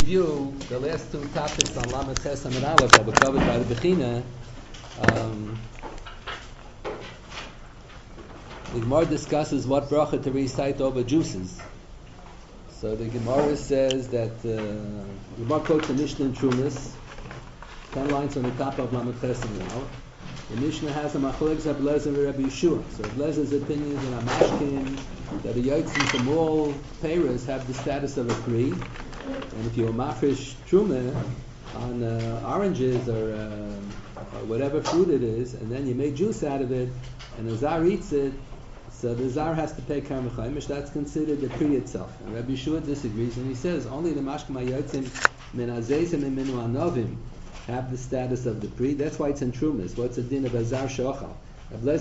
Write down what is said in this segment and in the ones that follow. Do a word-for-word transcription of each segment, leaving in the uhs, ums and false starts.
review the last two topics on Lamed Ches and Aleph that were covered by the Bechina. Um, the Gemara discusses what bracha to recite over juices. So the Gemara says that uh, the Gemara quotes the Mishnah in Trumas, ten lines from the top of Lamed Ches and Aleph. The Mishnah has a machlokes of Lezer and Rabbi Yeshua. So Lezer's opinion is in Amashkin that the yotzim from all peiros have the status of a pri, and if you're mafresh truma on uh, oranges or, uh, or whatever fruit it is, and then you make juice out of it, and the zar eats it, so the zar has to pay karma chaimish. That's considered the pri itself. And Rabbi Yeshua disagrees, and he says only the mashkema yotzim min azezim and min anovim have the status of the pri. That's why it's in trumas. What's the din of azar shochal? Because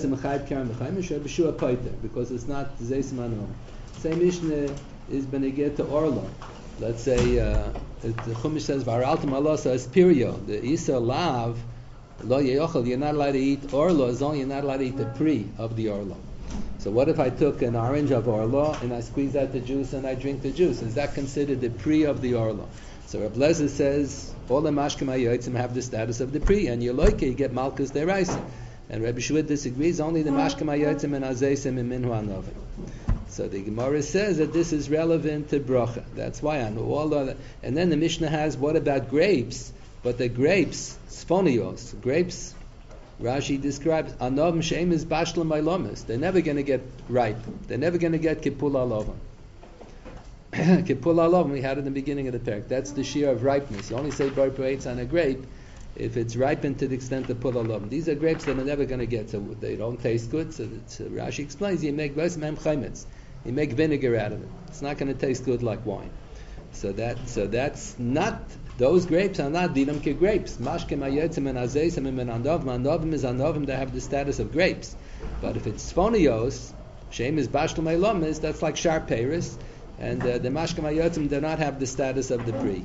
it's not zeis. Same Mishnah is beneged to orla. Let's say uh, the Chumash says varaltam alasa is pirio. The isa lav lo yeyochel. You're not allowed to eat orla as long as you're not allowed to eat the pri of the orla. So what if I took an orange of orla and I squeeze out the juice and I drink the juice? Is that considered the pri of the orla? So Reb Lezer says all the mashkem hayotzim have the status of the pri, and you like it, you get malchus deraisa. And Rabbi Yeshua disagrees, only the mashkem hayotzim and azeisim and minhu anovim. So the Gemara says that this is relevant to bracha. That's why I know all other. And then the Mishnah has, what about grapes? But the grapes, sphonios, grapes, Rashi describes, anovim sheim is bashlam mailomis. They're never going to get ripe. They're never going to get kipul alovim. Kipul alovim, we had in the beginning of the parak. That's the shear of ripeness. You only say bar prates on a grape if it's ripened to the extent of pul alovim. These are grapes that are never going to get, so they don't taste good. So, so Rashi explains, you make mem chaimetz. You make vinegar out of it. It's not going to taste good like wine. So that, so that's not, those grapes are not dinam ke grapes. Mashkem hayotzim and azeisim and anovim. Anovim is anovim that have the status of grapes. But if it's sphonios, sheim is bashlam eilomis, that's like sharp peiros, and uh, the mashkem hayotzim do not have the status of the pri.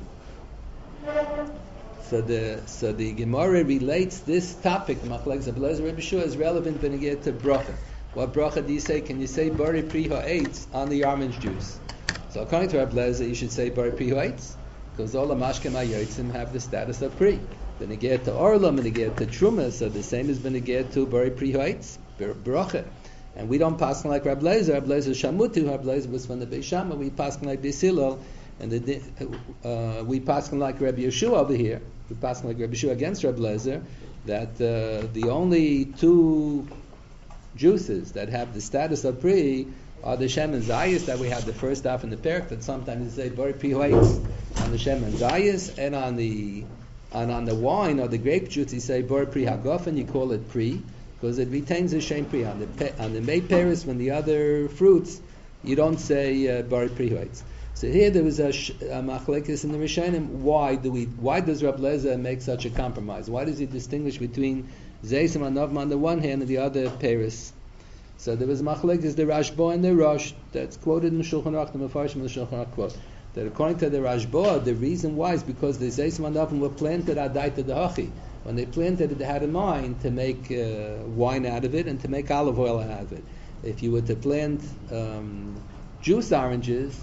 So the so the Gemara relates this topic, machlokes of Lezer Rabbi Yeshua, is relevant when you get to bracha. What bracha do you say? Can you say bari pri ha'etz on the orange juice? So according to Rabbi Lezer, you should say bari pri ha'etz, because all the mashkem hayotzim have the status of pri. When you get to orlam and you get to truma, so the same as when you get to bari pri ha'etz, bracha. And we don't pass like Rabbi Lezer. Rabbi Lezer shamutu. Rabbi Lezer was from the Beis Shammai. We pass like Beis Hillel, and the, uh, we pass like Rabbi Yeshua over here. We pass like Rabbi Yeshua against Rabbi Lezer, that uh, the only two juices that have the status of pri are the shem and zayis that we have the first half in the parak. That sometimes you say bari pri ha'etz on the shem and zayis, and on the and on the wine or the grape juice you say bari pri hagof, and you call it pri, because it retains the shem pri. On the pe- on the may peris, when the other fruits, you don't say uh, bari pri ha'etz. So here there was a, sh- a machlekes in the Rishonim. Why do we? Why does Rab Lezer make such a compromise? Why does he distinguish between zeisim and anovim on the one hand and the other peris? So there was machlekes the Rashba and the Rosh that's quoted in the Shulchan Aruch, the Mefarshim in the Shulchan Aruch quote that according to the Rashba, the reason why is because the zeisim and anovim were planted adaita dehachi. When they planted it, they had in mind to make uh, wine out of it and to make olive oil out of it. If you were to plant um, juice oranges,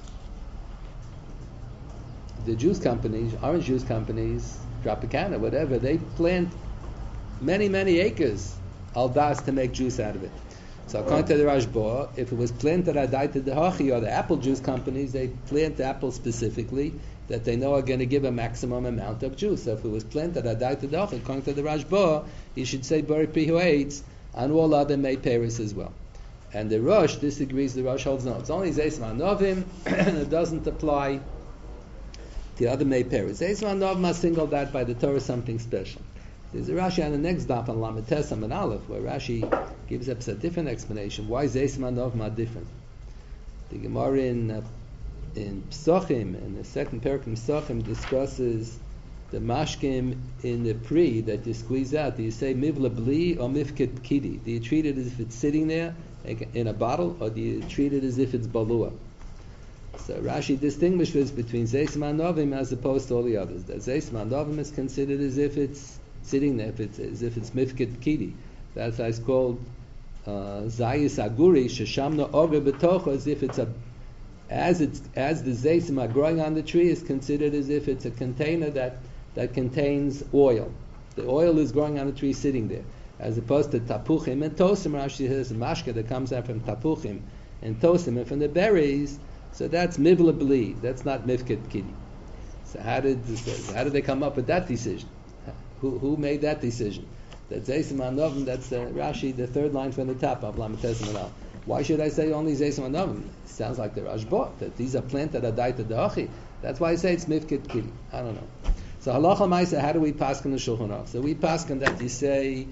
the juice companies, orange juice companies, Tropicana, whatever, they plant many, many acres al das to make juice out of it. So according to the Rashba, if it was planted adaita dehachi, or the apple juice companies, they plant apples specifically that they know are going to give a maximum amount of juice. So if it was planted adaita dehachi, according to the Rashba, you should say bari pri ha'etz on all other may peris as well. And the Rosh disagrees. The Rosh holds no, it's only zeisim anovim, and it doesn't apply the other may peris. Zeisim anovim are singled out by the Torah something special. There's a Rashi on the next daf on Lamed Tes and Aleph where Rashi gives us a different explanation why zeisim anovim are different. The Gemara in uh, in Psachim, in the second parak in Psachim, discusses the mashkim in the pri that you squeeze out. Do you say mivla bli or mifket kidi? Do you treat it as if it's sitting there in a bottle, or do you treat it as if it's balua? So Rashi distinguishes between zeisim anovim as opposed to all the others. That zeisim anovim is considered as if it's sitting there, if it's, as if it's mifket kidi. That's why it's called uh, zayis aguri sheshamna oger betocho, as if it's a as it's as the zeisim are growing on the tree is considered as if it's a container that that contains oil. The oil is growing on the tree, sitting there, as opposed to tapuchim and tosim. Rashi says mashke that comes out from tapuchim and tosim and from the berries. So that's mivla bli. That's not mifket kiddi. So how did this, how did they come up with that decision? Who who made that decision? That zeisim anovim. That's the Rashi, the third line from the top of Lametes Manal. Why should I say only zeisim anovim? It sounds like the Rashba, that these are planted at daita da'achi. That's why I say it's mifket kiddi. I don't know. So halacha ma'isa, how do we paskin the Shulchan Aruch? So we paskin that you say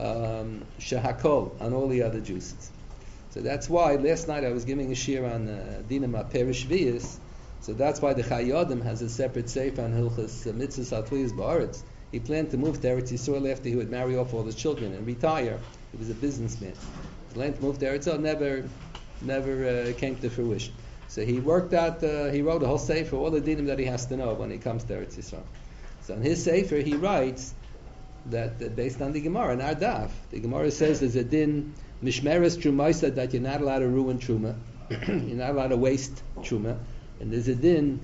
um, shehakol on all the other juices. So that's why last night I was giving a shir on uh, dinam perish vias. So that's why the Chayodim has a separate sefer on Hilchas uh, Mitzvahs Atliyas Ba'aretz. He planned to move to Eretz Yisrael after he would marry off all his children and retire. He was a businessman. He planned to move to Eretz Yisrael, never, never uh, came to fruition. So he worked out. Uh, he wrote a whole sefer, all the dinim that he has to know when he comes to Eretz Yisrael. So in his sefer he writes that, that based on the Gemara in our daf, the Gemara says there's a din mishmeres trumaisa that you're not allowed to ruin truma, you're not allowed to waste truma, and there's a din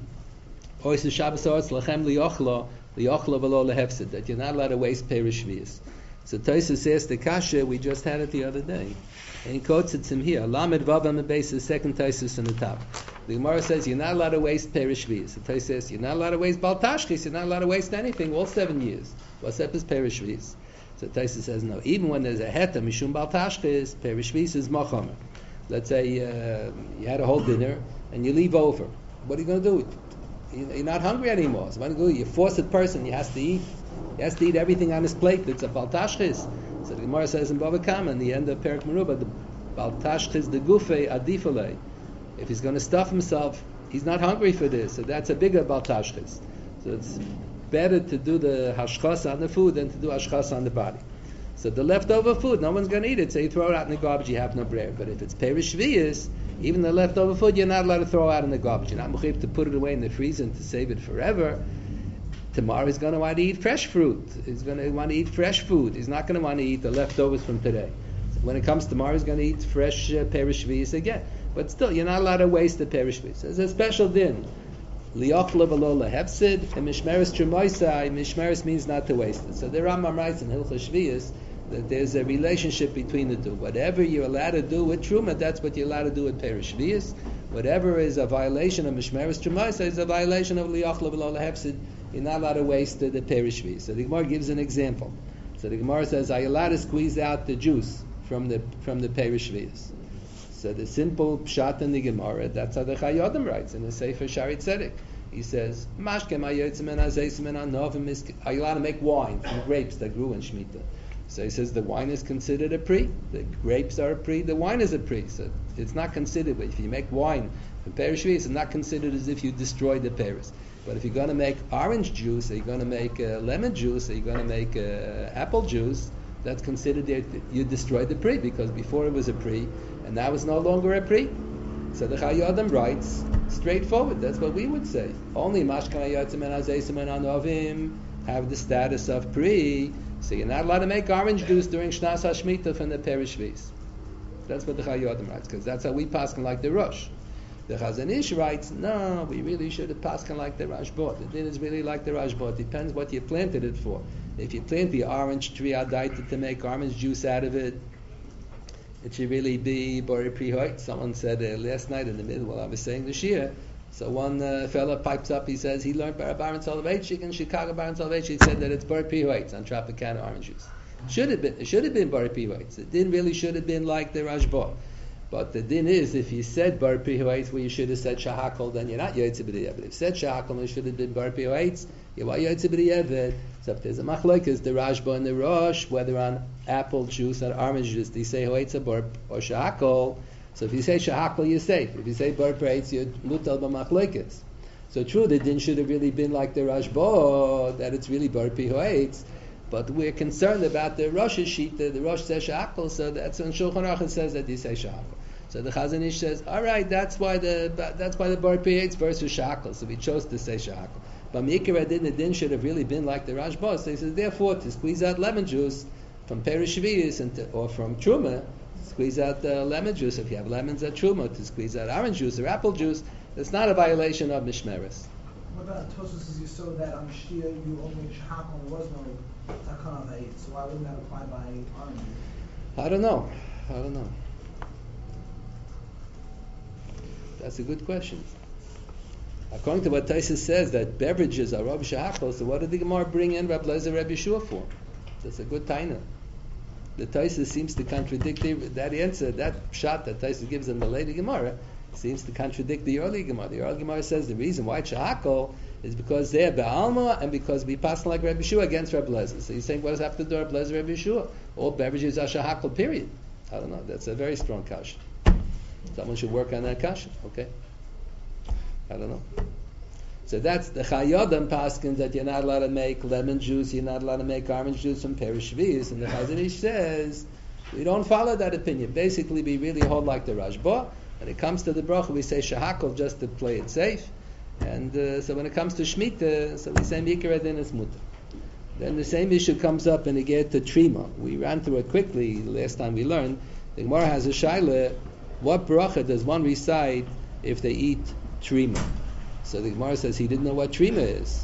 oisu shabbos oretz lachem liyochlo liyochlo v'lo lehefsid, that you're not allowed to waste perish shvius. So Tosfos says the kasha, we just had it the other day, and he quotes it from here. Lamed vav on the base, the second Tosfos in the top. The Gemara says you're not allowed to waste perish shvius. The Tosfos says you're not allowed to waste baltashchis. You're not allowed to waste anything all seven years. What's up is perish shvius. So Tosfos says no. Even when there's a heta mishum baltashchis, perish shvius is machomer. Let's say uh, you had a whole dinner and you leave over. What are you going to do? You're not hungry anymore. So what are you going to do? You're a forced person. He has to eat. He has to eat everything on his plate. It's a baltashchis. So the Gemara says in Bava Kama, in the end of Perak Merubah, the baltashchis de gufe adifale. If he's going to stuff himself, he's not hungry for this. So that's a bigger baltashchis. So it's better to do the hashchas on the food than to do hashchas on the body. So the leftover food, no one's going to eat it. So you throw it out in the garbage, you have no bread. But if it's perish shvius, even the leftover food, you're not allowed to throw out in the garbage. You're not mechuyev to put it away in the freezer and to save it forever. Tomorrow he's going to want to eat fresh fruit. He's going to want to eat fresh food. He's not going to want to eat the leftovers from today. So when it comes tomorrow, he's going to eat fresh uh, perish shvius again. But still, you're not allowed to waste the perish shvius. There's a special din. Liyochla v'lo lehefsid, and mishmeres trumoisai. Mishmeres means not to waste it. So the Rambam writes in Hilchos Shvius that there's a relationship between the two. Whatever you're allowed to do with truma, that's what you're allowed to do with perish shvius. Whatever is a violation of mishmeres trumoisai is a violation of liyochla v'lo lehefsid. You're not allowed to waste the, the perish shvius. So the Gemara gives an example. So the Gemara says, are you allowed to squeeze out the juice from the from the perish shvius? So the simple pshat in the Gemara, that's how the Chayodim writes in the Sefer Shari Tzedek. He says, are you allowed to make wine from grapes that grew in Shemitah? So he says the wine is considered a pri, the grapes are a pri, the wine is a pri. So it's not considered, if you make wine from perish shvius, it's not considered as if you destroyed the pears. But if you're going to make orange juice, or you're going to make uh, lemon juice, or you're going to make uh, apple juice, that's considered that you destroyed the pri, because before it was a pri, and now it's no longer a pri. So the Chayodim writes straightforward. That's what we would say. Only mashkan hayotzim and hazeisim and anovim have the status of pri. So you're not allowed to make orange juice during Shnas HaShemitah from the perish shvius. That's what the Chayodim writes, because that's how we paskin like the Rosh. The Chazon Ish writes, no, we really should have paskin like the Rashba. The din is really like the Rashba. It depends what you planted it for. If you plant the orange tree adaita to make orange juice out of it, it should really be bori prihoit. Someone said uh, last night in the middle while I was saying the shir. So one uh, fella pipes up. He says he learned by Baron Soloveitchik in Chicago. Baron Soloveitchik said that it's bori prihoit on Tropicana orange juice. Should have been. It should have been bori prihoit. It didn't really should have been like the Rashba. But the din is, if you said bori prihoit, where you should have said shahakol, then you're not yotze b'di'eved. But if you said shahakol, it should have been bori prihoit. You are yotze b'di'eved. So if there's a machlokes, the Rashba and the Rosh, whether on apple juice or orange juice, they say hoitza bor or shahakol. So if you say shahakol, you're safe. If you say bor prihoit, you're mutal b'machlokes. So true, the din should have really been like the Rashba, that it's really bor prihoit. But we're concerned about the Rosh sheet. The, the Rosh says shahakol, so that's when Shulchan Aruch says that they say shahakol. So the Chazon Ish says, all right, that's why the that's why the bor prihoit versus shahakol. So we chose to say shahakol. But Mikra din, the din should have really been like the Rashba. So he says, therefore, to squeeze out lemon juice from perish shvius and to, or from truma, squeeze out uh, lemon juice. If you have lemons at truma, to squeeze out orange juice or apple juice, It's not a violation of Mishmeres. What about Tosus says you saw that on Shtia you only Shahakal, there was no Takana of eight, so why wouldn't that apply by orange? I don't know. I don't know. That's a good question. According to what Taisa says, that beverages are Rav Shahakal, so what did the Gemara bring in Rab Lezer Reb Yeshua for? That's a good taina. The Taisa seems to contradict the, that answer, that shot that Taisa gives in the later Gemara seems to contradict the early Gemara. The early Gemara says the reason why it's Shahakal is because they're Be'alma and because we pass like Reb Yeshua against Reb Lezer. So you're saying what does have to do Reb Lezer Reb Yeshua? All beverages are Shahakal, period. I don't know. That's a very strong kasha. Someone should work on that kasha, okay? I don't know. So that's the Chayyadam Paskins that you're not allowed to make lemon juice, you're not allowed to make orange juice from Perish Shvius, and the Chazon Ish says we don't follow that opinion. Basically, we really hold like the Rashba. When it comes to the bracha, we say Shahakal just to play it safe, and uh, so when it comes to Shemitah, so we say Mikra then it's Mutter. Then the same issue comes up when you get to Trima. We ran through it quickly last time we learned. The Gemara has a shaila: what bracha does one recite if they eat Trima? So the Gemara says he didn't know what Trima is.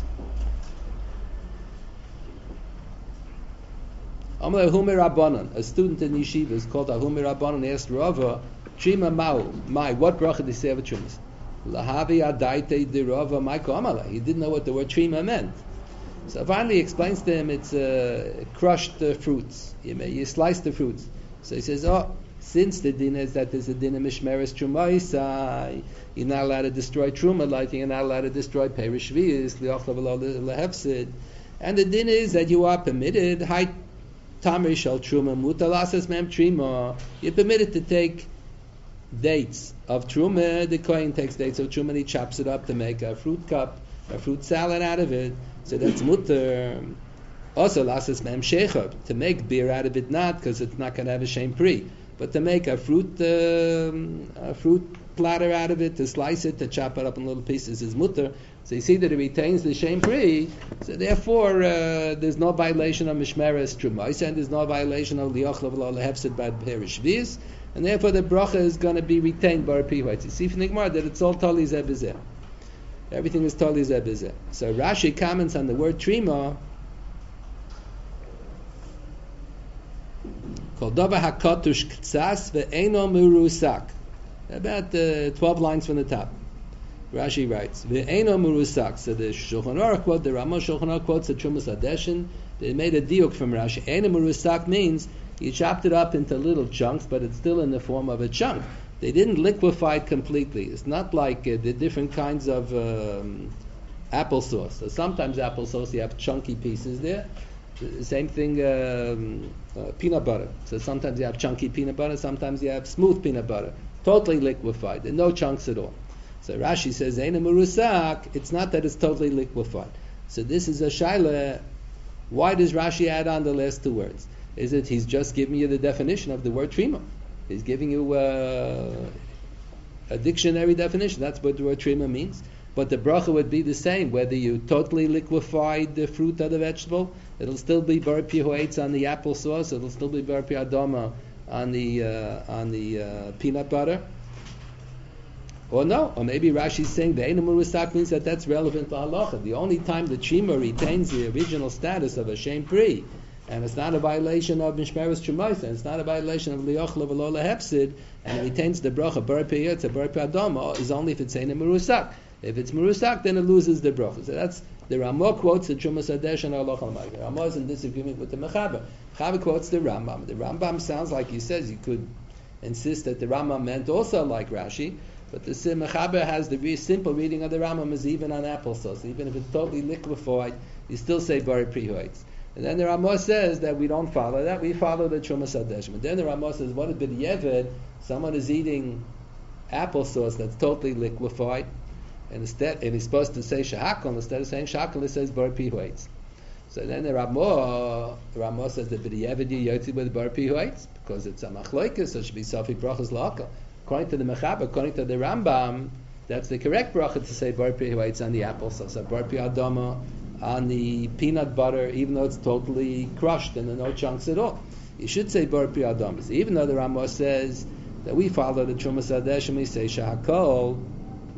Amar Ahumi Rabbanan, a student in yeshiva is called Ahumi Rabbanan, asked Rava, Trima Mau, my, what bracha did he say of Trimas? Lahavi Adaite de Rava Maiko Amala. He didn't know what the word Trima meant. So finally he explains to him it's uh, crushed uh, fruits. You, may, you slice the fruits. So he says, oh, since the din is that there's a din of Mishmeres Trumaisa, you're not allowed to destroy Truma, like you're not allowed to destroy Perish Shvius, Li'ochla V'lo Lehefsid. And the din is that you are permitted, Hai Tamri Shal Truma, Mutalasas Mem Trima, you're permitted to take dates of Truma. The Kohen takes dates of Truma and he chops it up to make a fruit cup, a fruit salad out of it. So that's mutter. Also, lasas mem shecher, to make beer out of it, not because it's not going to have a shem pri, but to make a fruit um, a fruit platter out of it, to slice it, to chop it up in little pieces is mutter. So you see that it retains the shem pri. So therefore, uh, there's no violation of mishmeres trumos, and there's no violation of liachla v'lo lehefsid by perish shvius, and therefore the bracha is going to be retained by pihuitz. You see from the Gemara that it's all totally zebizeh. Everything is totally zebizeh. So Rashi comments on the word trima. Called Dava Hakatush Ktsas ve'eno murusak. About uh, twelve lines from the top. Rashi writes ve'eno murusak. So the Shulchan Aruch quote, the Ramah Shulchan Aruch quotes the Trumas Hadeshin. They made a diuk from Rashi. Eno murusak means you chopped it up into little chunks, but it's still in the form of a chunk. They didn't liquefy it completely. It's not like uh, the different kinds of um, applesauce. So sometimes applesauce you have chunky pieces there. The same thing, um, uh, peanut butter. So sometimes you have chunky peanut butter, sometimes you have smooth peanut butter. Totally liquefied. There are no chunks at all. So Rashi says, Eina murusak, it's not that it's totally liquefied. So this is a shaila. Why does Rashi add on the last two words? Is it he's just giving you the definition of the word trima? He's giving you uh, a dictionary definition. That's what the word trima means. But the bracha would be the same. Whether you totally liquefied the fruit or the vegetable, it'll still be bar pihuetz on the applesauce. It'll still be bar piadoma on the uh, on the uh, peanut butter. Or no, or maybe Rashi's saying the Eina Murusak means that that's relevant to halacha. The only time the trima retains the original status of a shem pri, and it's not a violation of Mishmeres Trumosa, and it's not a violation of Liyochla V'lo Lehefsid, and it retains the bracha Bar Piyot, Bar Piyadoma, is only if it's Eina Murusak. If it's Murusak, then it loses the bracha. So that's, the Ramah quotes the Trumas Hadesh and Halacha L'Magen. Ramah is in disagreement with the Mechaber. Mechaber quotes the Rambam. The Rambam sounds like he says you could insist that the Rambam meant also like Rashi, but the Mechaber has the very simple reading of the Rambam is even on applesauce. Even if it's totally liquefied, you still say Bar Prihoitz. And then the Ramah says that we don't follow that, we follow the Trumas Hadesh. But then the Ramah says, what if b'diavad, someone is eating applesauce that's totally liquefied, and instead, and he's supposed to say shahakal, instead of saying shahakal, he says bar pihuetz. So then the Ramah, the Ramah says that b'diavad you yotzi with bar pihuetz, because it's a machloikas, so it should be safi brachas la'akal. According to the Mechaber, according to the Rambam, that's the correct bracha to say bar pihuetz on the applesauce, so bar piadama on the peanut butter, even though it's totally crushed and there are no chunks at all. You should say bar piadamas. Even though the Ramah says that we follow the Trumas Hadesh and we say shahakol,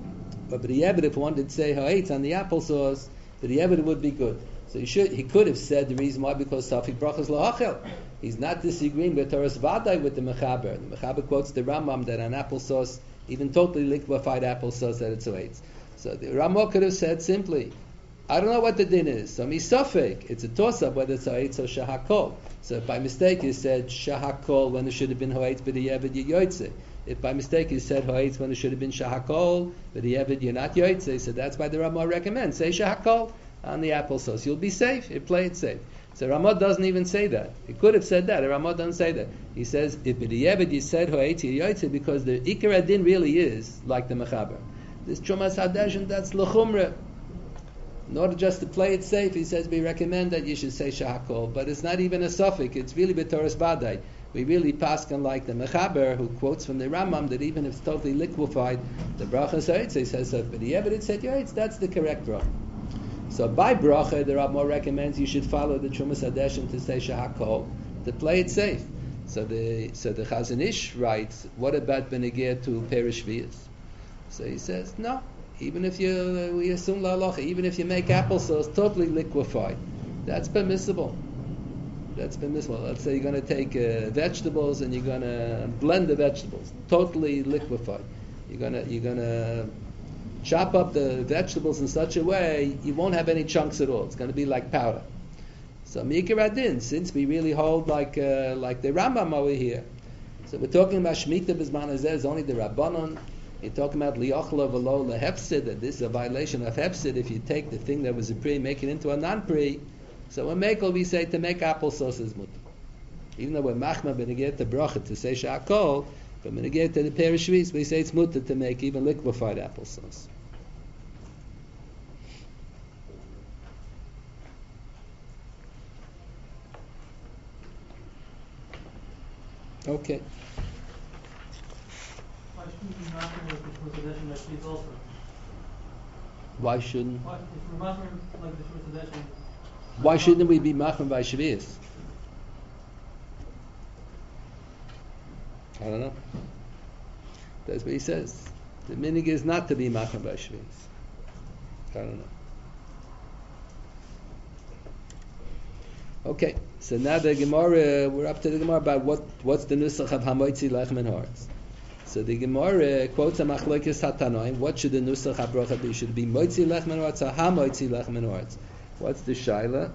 But b'di'evid, if one did say ha'etz on the applesauce, b'di'evid would be good. So he should, he could have said the reason why, because Safik Brachas Lahachel. He's not disagreeing with Torah's Vadai with the Mechaber. The Mechaber quotes the Rambam that on applesauce, even totally liquefied applesauce, that it's ha'etz. So the Rambam could have said simply, I don't know what the din is. So misafek, it's a toss-up whether it's ha'etz or shahakol. So if by mistake you said shahakol when it should have been ha'etz b'di'evid yoytze. If by mistake you said ha'etz when it should have been shahakol b'di'evid you're not yoytze. So that's why the Rambam recommends say shahakol on the applesauce. You'll be safe. You play it safe. So Ramah doesn't even say that. He could have said that. Ramah doesn't say that. He says if b'di'evid you said ha'etz yoytze because the ikar adin really is like the mechaber. This Chumas Hadeshin, that's l'chumra. In order just to play it safe, he says we recommend that you should say shahakol, but it's not even a suffix. It's really b'toras badai. We really paskin like the Mechaber, who quotes from the Rambam that even if it's totally liquefied, the bracha says he says so. But the evidence said yaitz, that's the correct bracha. So by bracha, the Rambam recommends you should follow the Chumas Hadeshin to say shahakol to play it safe. So the so the Chazon Ish writes, what about benegir to perish vias? So he says no. Even if you, we assume la halacha, even if you make applesauce totally liquefied, that's permissible. That's permissible. Let's say you're going to take uh, vegetables and you're going to blend the vegetables, totally liquefied. You're going to you're going to chop up the vegetables in such a way you won't have any chunks at all. It's going to be like powder. So mikar adin, since we really hold like uh, like the Rambam over here, so we're talking about shmita b'zman hazeh is only the Rabbanon. You're talking about li'ochla v'lo lehefsid, that this is a violation of hefsid if you take the thing that was a pri, make it into a non-pri. So in Mekel we say to make applesauce is mutter. Even though we're machma b'neged to bracha to say sha'akol, but b'neged to the perishvis we say it's mutter to make even liquefied applesauce. Okay. Why shouldn't? Why shouldn't we be machmer by shvius? I don't know. That's what he says. The minig is not to be machmer by shvius. I don't know. Okay, so now the Gemara, we're up to the Gemara about what what's the nusach of hamoitzi lechem and hearts. So the Gemara quotes a machlokes hatanoim. What should the nusach habracha be? Should it be moitzi lechem and hearts or hamoitzi lechem and hearts? What's the shaila?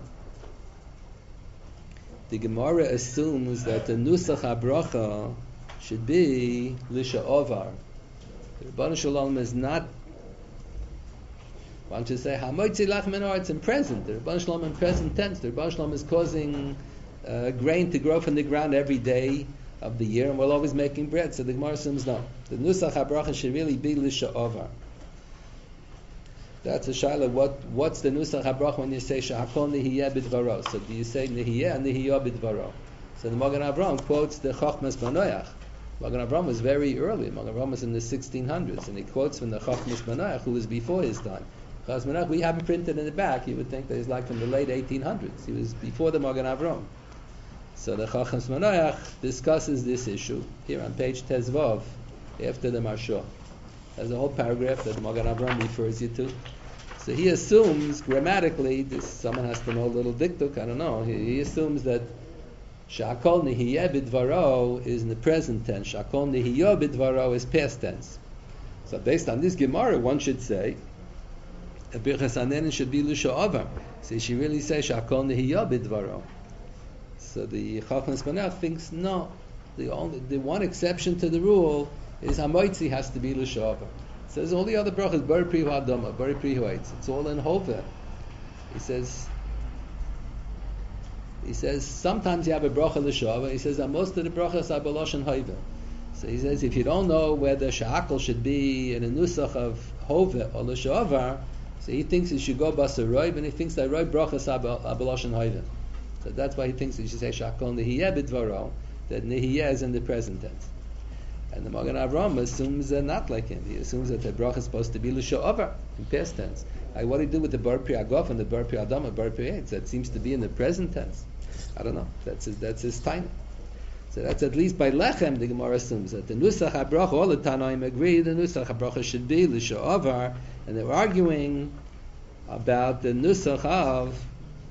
The Gemara assumes that the nusach habracha should be lisha ovar. The Rebbeinu Shalom is not. Why don't you say hamoitzi lechem and hearts in present? The Rebbeinu Shalom in present tense. The Rebbeinu Shalom is causing uh, grain to grow from the ground every day of the year, and we're always making bread. So the Gemara assumes no. The nusach habracha should really be lisha ovar. That's a shaila. What what's the nusach habracha when you say shahakol nihiyeh bidvaro? So do you say nihiyeh and nihiyah bidvaro? So the Magen Avraham quotes the Chachmas Manoach. Magen Avraham was very early. Magen Avraham was in the sixteen hundreds, and he quotes from the Chachmas Manoach, who was before his time. Chachmas Manoach we haven't printed in the back. You would think that he's like from the late eighteen hundreds. He was before the Magen Avraham. So the Chachmas Manoach discusses this issue here on page Tezvav after the Marsha. There's a whole paragraph that Magen Avraham refers you to. So he assumes grammatically, this someone has to know a little diktuk, I don't know. He, he assumes that Sha'akol nihiyeh bidvaro is in the present tense. Sha'akol nihiyeh bidvaro is past tense. So based on this Gemara, one should say a birchas hanenin should be lusha over. So she really say Sha'akol nihiyeh bidvaro. So the Chachmas Manoach thinks no. The only the one exception to the rule is hamoitzi has to be l'shava. It says all the other brachas bari prihu adama, bari prihu eitz. It's all in hova. He says. He says sometimes you have a bracha l'shava. He says that most of the brachas are b'loshen hova. So he says if you don't know whether sha'akol should be in a nusach of hova or l'shava, so he thinks you should go basaroiv, and he thinks that roiv brachas are b'loshen hova. So that's why he thinks you should say sha'akol nihiyeh b'dvaro, that nihiyeh is in the present tense. And the Magen Avraham assumes uh, not like him. He assumes that the bracha is supposed to be l'sha'over in past tense. Like what do you do with the bar pri agof and the bar pri adam and bar pri eitz? That seems to be in the present tense. I don't know. That's his, that's his time. So that's at least by lechem, the Gemara assumes that the nusach habracha, all the Tanaim agree, the nusach habracha should be l'sha'avar, and they were arguing about the nusach of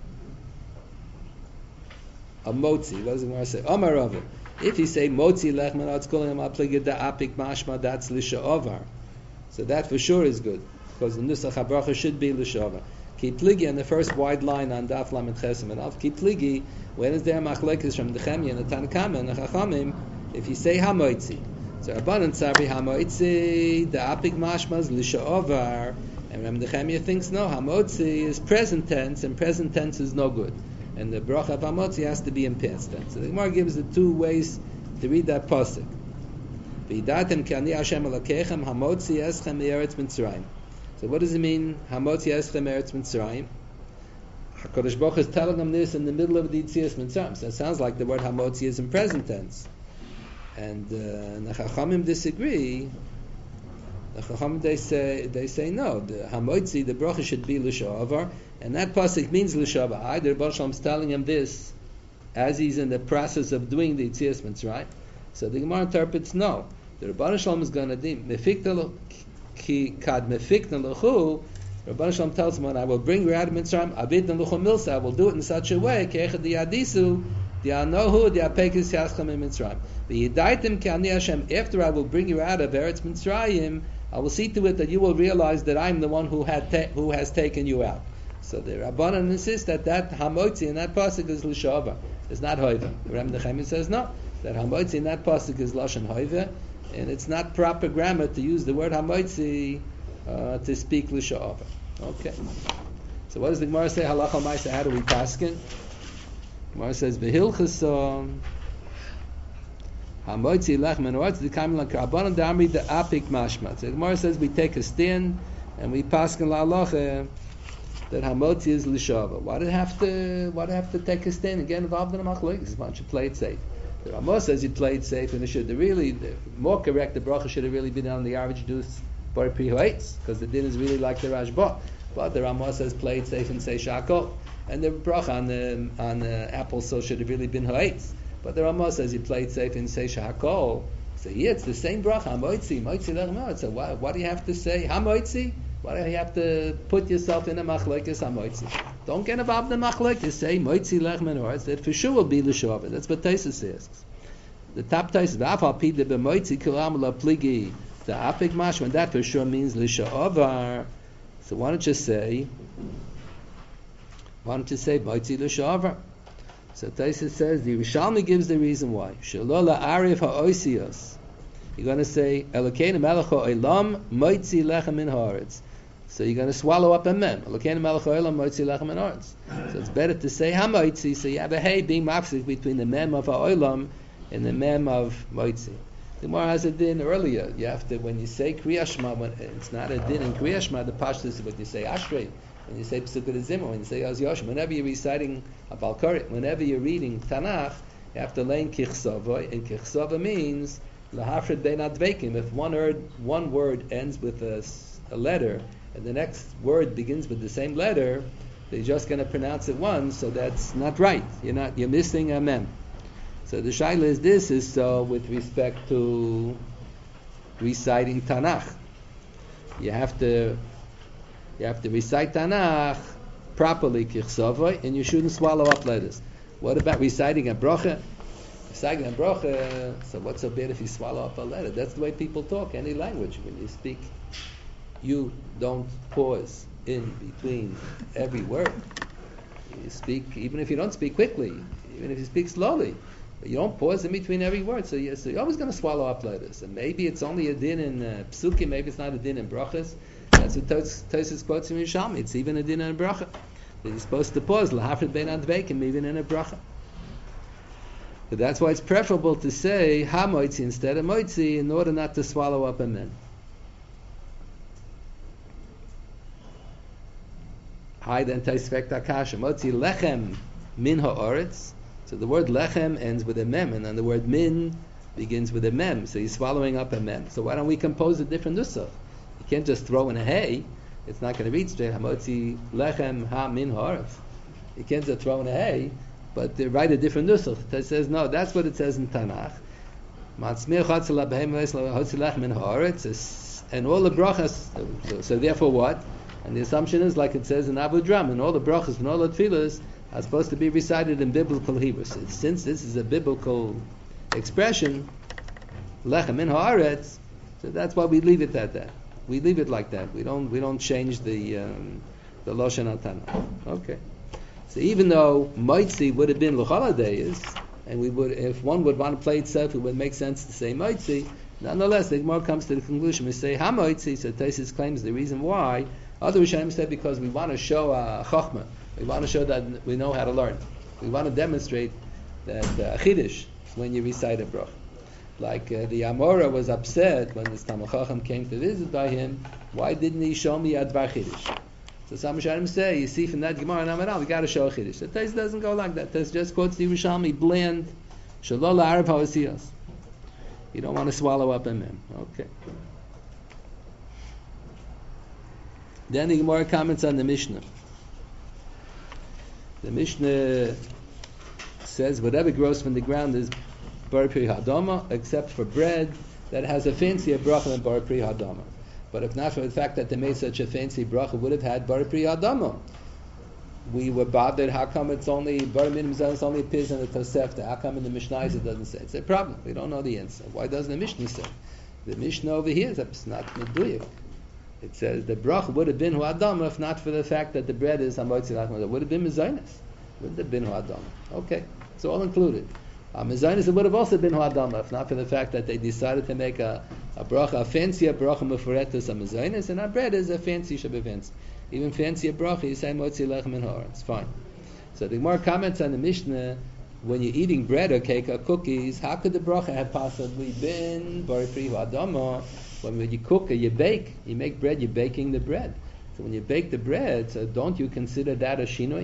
a motzi. What does the Gemara say? Omar Rava. If you say motzi lechem and calling him apligid da apik mashma, that's l'sha'avar. So that for sure is good, because the nusach habracha should be l'sha'avar. Ki pligi on the first wide line on Daf Lamed Chesem and Av. Ki pligi, when is there machlekes from the Nechemia and the Tanakama and the Chachamim? If you say hamoitzi, so Rabbanan Tzarbi hamoitzi, the apik mashmas l'sha'avar, and Ram Nechemia thinks no, hamoitzi is present tense, and present tense is no good, and the bracha of hamoitzi has to be in past tense. So the Gemara gives the two ways to read that pasuk. V'yidatem ki ani Hashem elokechem hamotzi eschem me'eretz Mitzrayim. So what does it mean? Hamotzi eschem me'eretz Mitzrayim. HaKadosh Baruch Hu is telling them this in the middle of the Yitzias Mitzrayim. So it sounds like the word hamotzi is in present tense. And uh, the Chachamim disagree. The Chachamim they say they say no. The hamotzi, the bracha should be l'sha'avar, and that pasuk means l'sha'avar. Either Baruch Shalom is telling him this as he's in the process of doing the Yitzias Mitzrayim. So the Gemara interprets no. The Rebbeinu Shalom is going to do mefikta ki kad mefikta lechu. Rebbeinu Shalom tells him, when I will bring you out of Mitzrayim, abidna lechu milsa, I will do it in such a way ke'echad diadisu dianohu diapekis yascham in Mitzrayim. V'yidaitim ki ani Hashem. After I will bring you out of Eretz Mitzrayim, I will see to it that you will realize that I'm the one who had ta- who has taken you out. So the Rabbanan insist that that hamotzi in that pasuk is l'sha'avar. It's not hoiva. The Ram Nechemia says no. That hamotzi in that pasuk is lashon hoiva. And it's not proper grammar to use the word hamoitzi uh, to speak l'sha'avar. Okay. So what does the Gemara say? Halacha ma'aseh. How do we paskin? Gemara says v'hilchasa hamoitzi lechem and oretz d'kaim l'karbanon d'amri d'apik mashma. So the Gemara says we take a stand and we paskin la'alacha that hamotzi is l'sha'avar. Why did it have to? Why did it have to take a stand and get involved in a machlokes? Why don't you play it safe? The Ramah says he played safe, and it should the really the more correct. The bracha should have really been on the average juice bar pri haitz, because the din is really like the Rashba. But the Ramah says played safe and say shakol, and the bracha on the on the apple so should have really been haitz. But the Ramah says he played safe and say shakol. So yeah, it's the same bracha. Hamoitzi, moitzi lechma. So why why do you have to say hamoitzi? Why do you have to put yourself in a machlekes hamoitzi? Don't get involved in the machlekes. Say moitzi lechmen or that for sure will be l'sha'avar. That's what Taisus asks. The top Taisus v'afal pi de b'moitzi kilam la pligi the apik mashma, and that for sure means l'sha'avar. So why don't you say? Why don't you say moitzi l'sha'avar? So Taisus says the Yerushalmi gives the reason why. Shelo la'arif ha'oisios. You're going to say Elokeinu melech ha'olam moitzi lechem min haaretz. So you're going to swallow up a mem. Elokeinu melech ha'olam moitzi lechem min haaretz. So it's better to say hamoitzi. So you have a hey being mafsik between the mem of ha'olam and the mem of moitzi. The Gemara has a din earlier. You have to, when you say Kriyas Shema, when it's not a din in Kriyas Shema, the pashtus is what you say Ashrei. When you say Pesukah Zimmer, when you say Az Yoshim, whenever you're reciting a Balkarit, whenever you're reading Tanakh, you have to learn Kichsava, and Kichsava means Lahafred Bein Advekim. If one word, one word ends with a, a letter, and the next word begins with the same letter, they're just going to pronounce it once, so that's not right. You're not. You're missing a mem. So the shaila is this is so with respect to reciting Tanakh. You have to you have to recite Tanakh properly, Kichsavoi, and you shouldn't swallow up letters. What about reciting a bracha? Reciting a bracha, so what's so bad if you swallow up a letter? That's the way people talk, any language. When you speak, you don't pause in between every word. You speak, even if you don't speak quickly, even if you speak slowly, but you don't pause in between every word. So, you, so you're always going to swallow up letters. And maybe it's only a din in uh, psukim, maybe it's not a din in brachas. That's what Tosfos quotes from Yerushalmi. It's even a din in a bracha. You're supposed to pause, lahafred bein adveikim, even in a bracha. But that's why it's preferable to say ha moitzi instead of moitzi in order not to swallow up a men. Hi then taisvek takasha moitzi lechem min ha'oretz. So the word lechem ends with a mem, and then the word min begins with a mem. So he's swallowing up a mem. So why don't we compose a different nusach? You can't just throw in a hey. It's not going to read straight. Hamotzi lechem ha min ha'oretz. You can't just throw in a hey. but they write a different nusach that says no. That's what it says in Tanakh. And all the brachas. So, so therefore, what? And the assumption is like it says in Abu Dram, and all the brachas and all the tefillas are supposed to be recited in biblical Hebrew. So since this is a biblical expression, lechem min haaretz, so that's why we leave it at that. We leave it like that. We don't we don't change the um, the lashon Tanakh. Okay. So even though Maitzi would have been l'chol days, and we would, if one would want to play itself, it would make sense to say Maitzi. Nonetheless, the Gemara comes to the conclusion we say ha Maitzi. So Taisus claims the reason why. Other Rishonim said because we want to show a chachma. We want to show that we know how to learn. We want to demonstrate that uh, chiddush when you recite a brach. Like uh, the Amora was upset when this Talmid Chacham came to visit by him. Why didn't he show me advar chiddush? So some Rishonim say, you see from that Gemara in Amaral, we got to show a chiddush. The Tais doesn't go like that. Tais just quotes the Yerushalmi bland. Shalol la'arav ha'osiyos. You don't want to swallow up in him. Okay. Then the Gemara comments on the Mishnah. The Mishnah says whatever grows from the ground is bar pri hadama, except for bread that has a fancier bracha than bar pri hadama. But if not for the fact that they made such a fancy bracha, would have had bar pri hadama. We were bothered. How come it's only bar minim zon? It's only appears in the Tosefta. How come in the Mishnah it doesn't say? It's a problem. We don't know the answer. Why doesn't the Mishnah say? The Mishnah over here is it's not meduyik. It says the brach would have been hu adam if not for the fact that the bread is hamotzi lachma. It would have been mezainis. Wouldn't have been hu adam. Okay, it's all included. Uh, mezainis it would have also been hu adam if not for the fact that they decided to make a a bracha, a fancier bracha mefuretus a mezainis, and our bread is a fancy shabavins. Even fancier bracha, you say motzi lechem and har. It's fine. So the Gemara comments on the Mishnah. When you're eating bread or cake or cookies, how could the bracha have possibly been bar pri hu adama? When you cook or you bake, you make bread, you're baking the bread. So when you bake the bread, so don't you consider that a shinoi?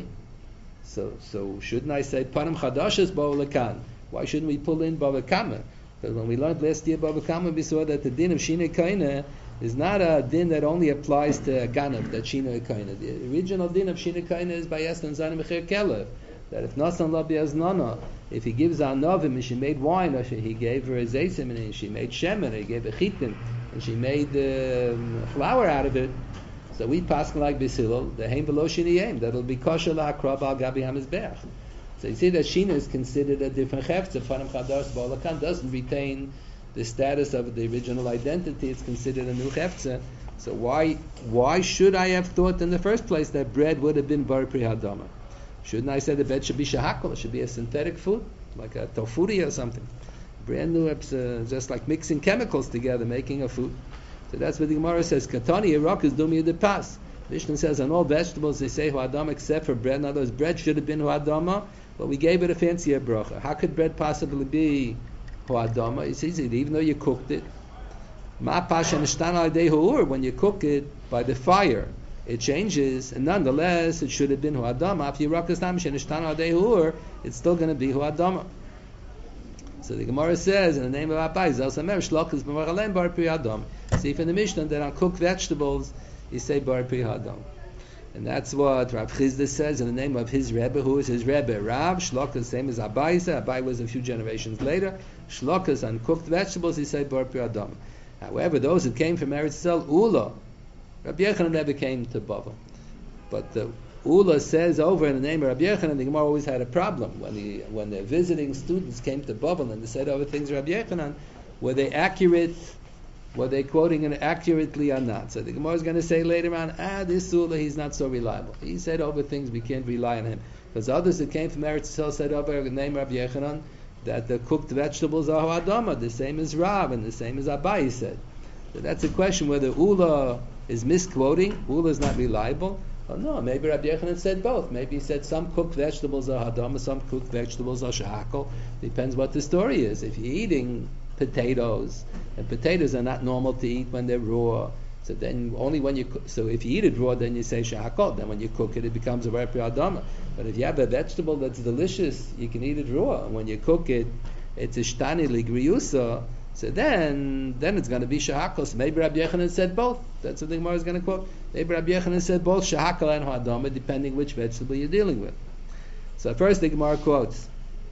So so shouldn't I say panim chadashas ba'olakan? Why shouldn't we pull in bavakama? Because when we learned last year bavakama, we saw that the din of shinoi kaina is not a din that only applies to ganav, that shinoi kaina. The original din of shinoi kaina is by yastan zanim mecher kelev. That if Nasan Labi has nana, if he gives her novim and she made wine, or she, he gave her a zaysim and she made shemen, or he gave a chitin, and she made um, flour out of it, so we pass like Bisilol, the heim below shiniyim, that'll be kosher la'akrab al gabi hamizbeach. So you see that shina is considered a different chefza. Panim chadash ba'olakan doesn't retain the status of the original identity. It's considered a new chefza. So why why should I have thought in the first place that bread would have been bar pri hadama? Shouldn't I say the bread should be shahakol? It should be a synthetic food, like a tofuri or something. Brand new, it's uh, just like mixing chemicals together, making a food. So that's what the Gemara says. Katani Iraq is dumi de pas. Mishnah says on all vegetables they say huadama except for bread. In other words, bread should have been huadama, but we gave it a fancier bracha. How could bread possibly be huadama? It's easy, even though you cooked it. Ma pasha nishtana adei when you cook it by the fire. It changes, and nonetheless, it should have been huadama. If you rakas tam shenishtana adei it's still going to be huadama. So the Gemara says in the name of Abai, Zelsamer Shlokas B'Maralem Bar Pri Hadam. See if in the Mishnah that on cooked vegetables you say Bar Pri Hadam, and that's what Rav Chizda says in the name of his Rebbe. Who is his Rebbe? Rav Shlokas, same as Abai said. Abai was a few generations later. Shlokas on cooked vegetables he said Bar Pri Hadam. However, those who came from Eretz Yisrael, Ula, Rabbi Yochanan never came to Bavel, but the Ula says over in the name of Rabbi Yochanan, the Gemara always had a problem when the when the visiting students came to Bavel and they said over things Rabbi Yochanan, were they accurate? Were they quoting it accurately or not? So the Gemara is going to say later on, ah, this Ula he's not so reliable. He said over things we can't rely on him, because others that came from Eretz Yisrael said over in the name of Rabbi Yochanan that the cooked vegetables are hadama, the same as Rav and the same as Abai said. So that's a question whether Ula is misquoting. Ula is not reliable. Oh no, maybe Rabbi Yochanan said both. Maybe he said some cooked vegetables are hadama, some cooked vegetables are shahakol. Depends what the story is. If you're eating potatoes, and potatoes are not normal to eat when they're raw, so then only when you cook, so if you eat it raw, then you say shahakol. Then when you cook it, it becomes a bar pri hadama. But if you have a vegetable that's delicious, you can eat it raw. And when you cook it, it's a shtani ligriusa. So then, then it's going to be shahakol. So maybe Rabbi Yochanan said both. That's what the Gemara is going to quote. Maybe Rabbi Yochanan said both shahakol and hadama, depending which vegetable you're dealing with. So first the Gemara quotes.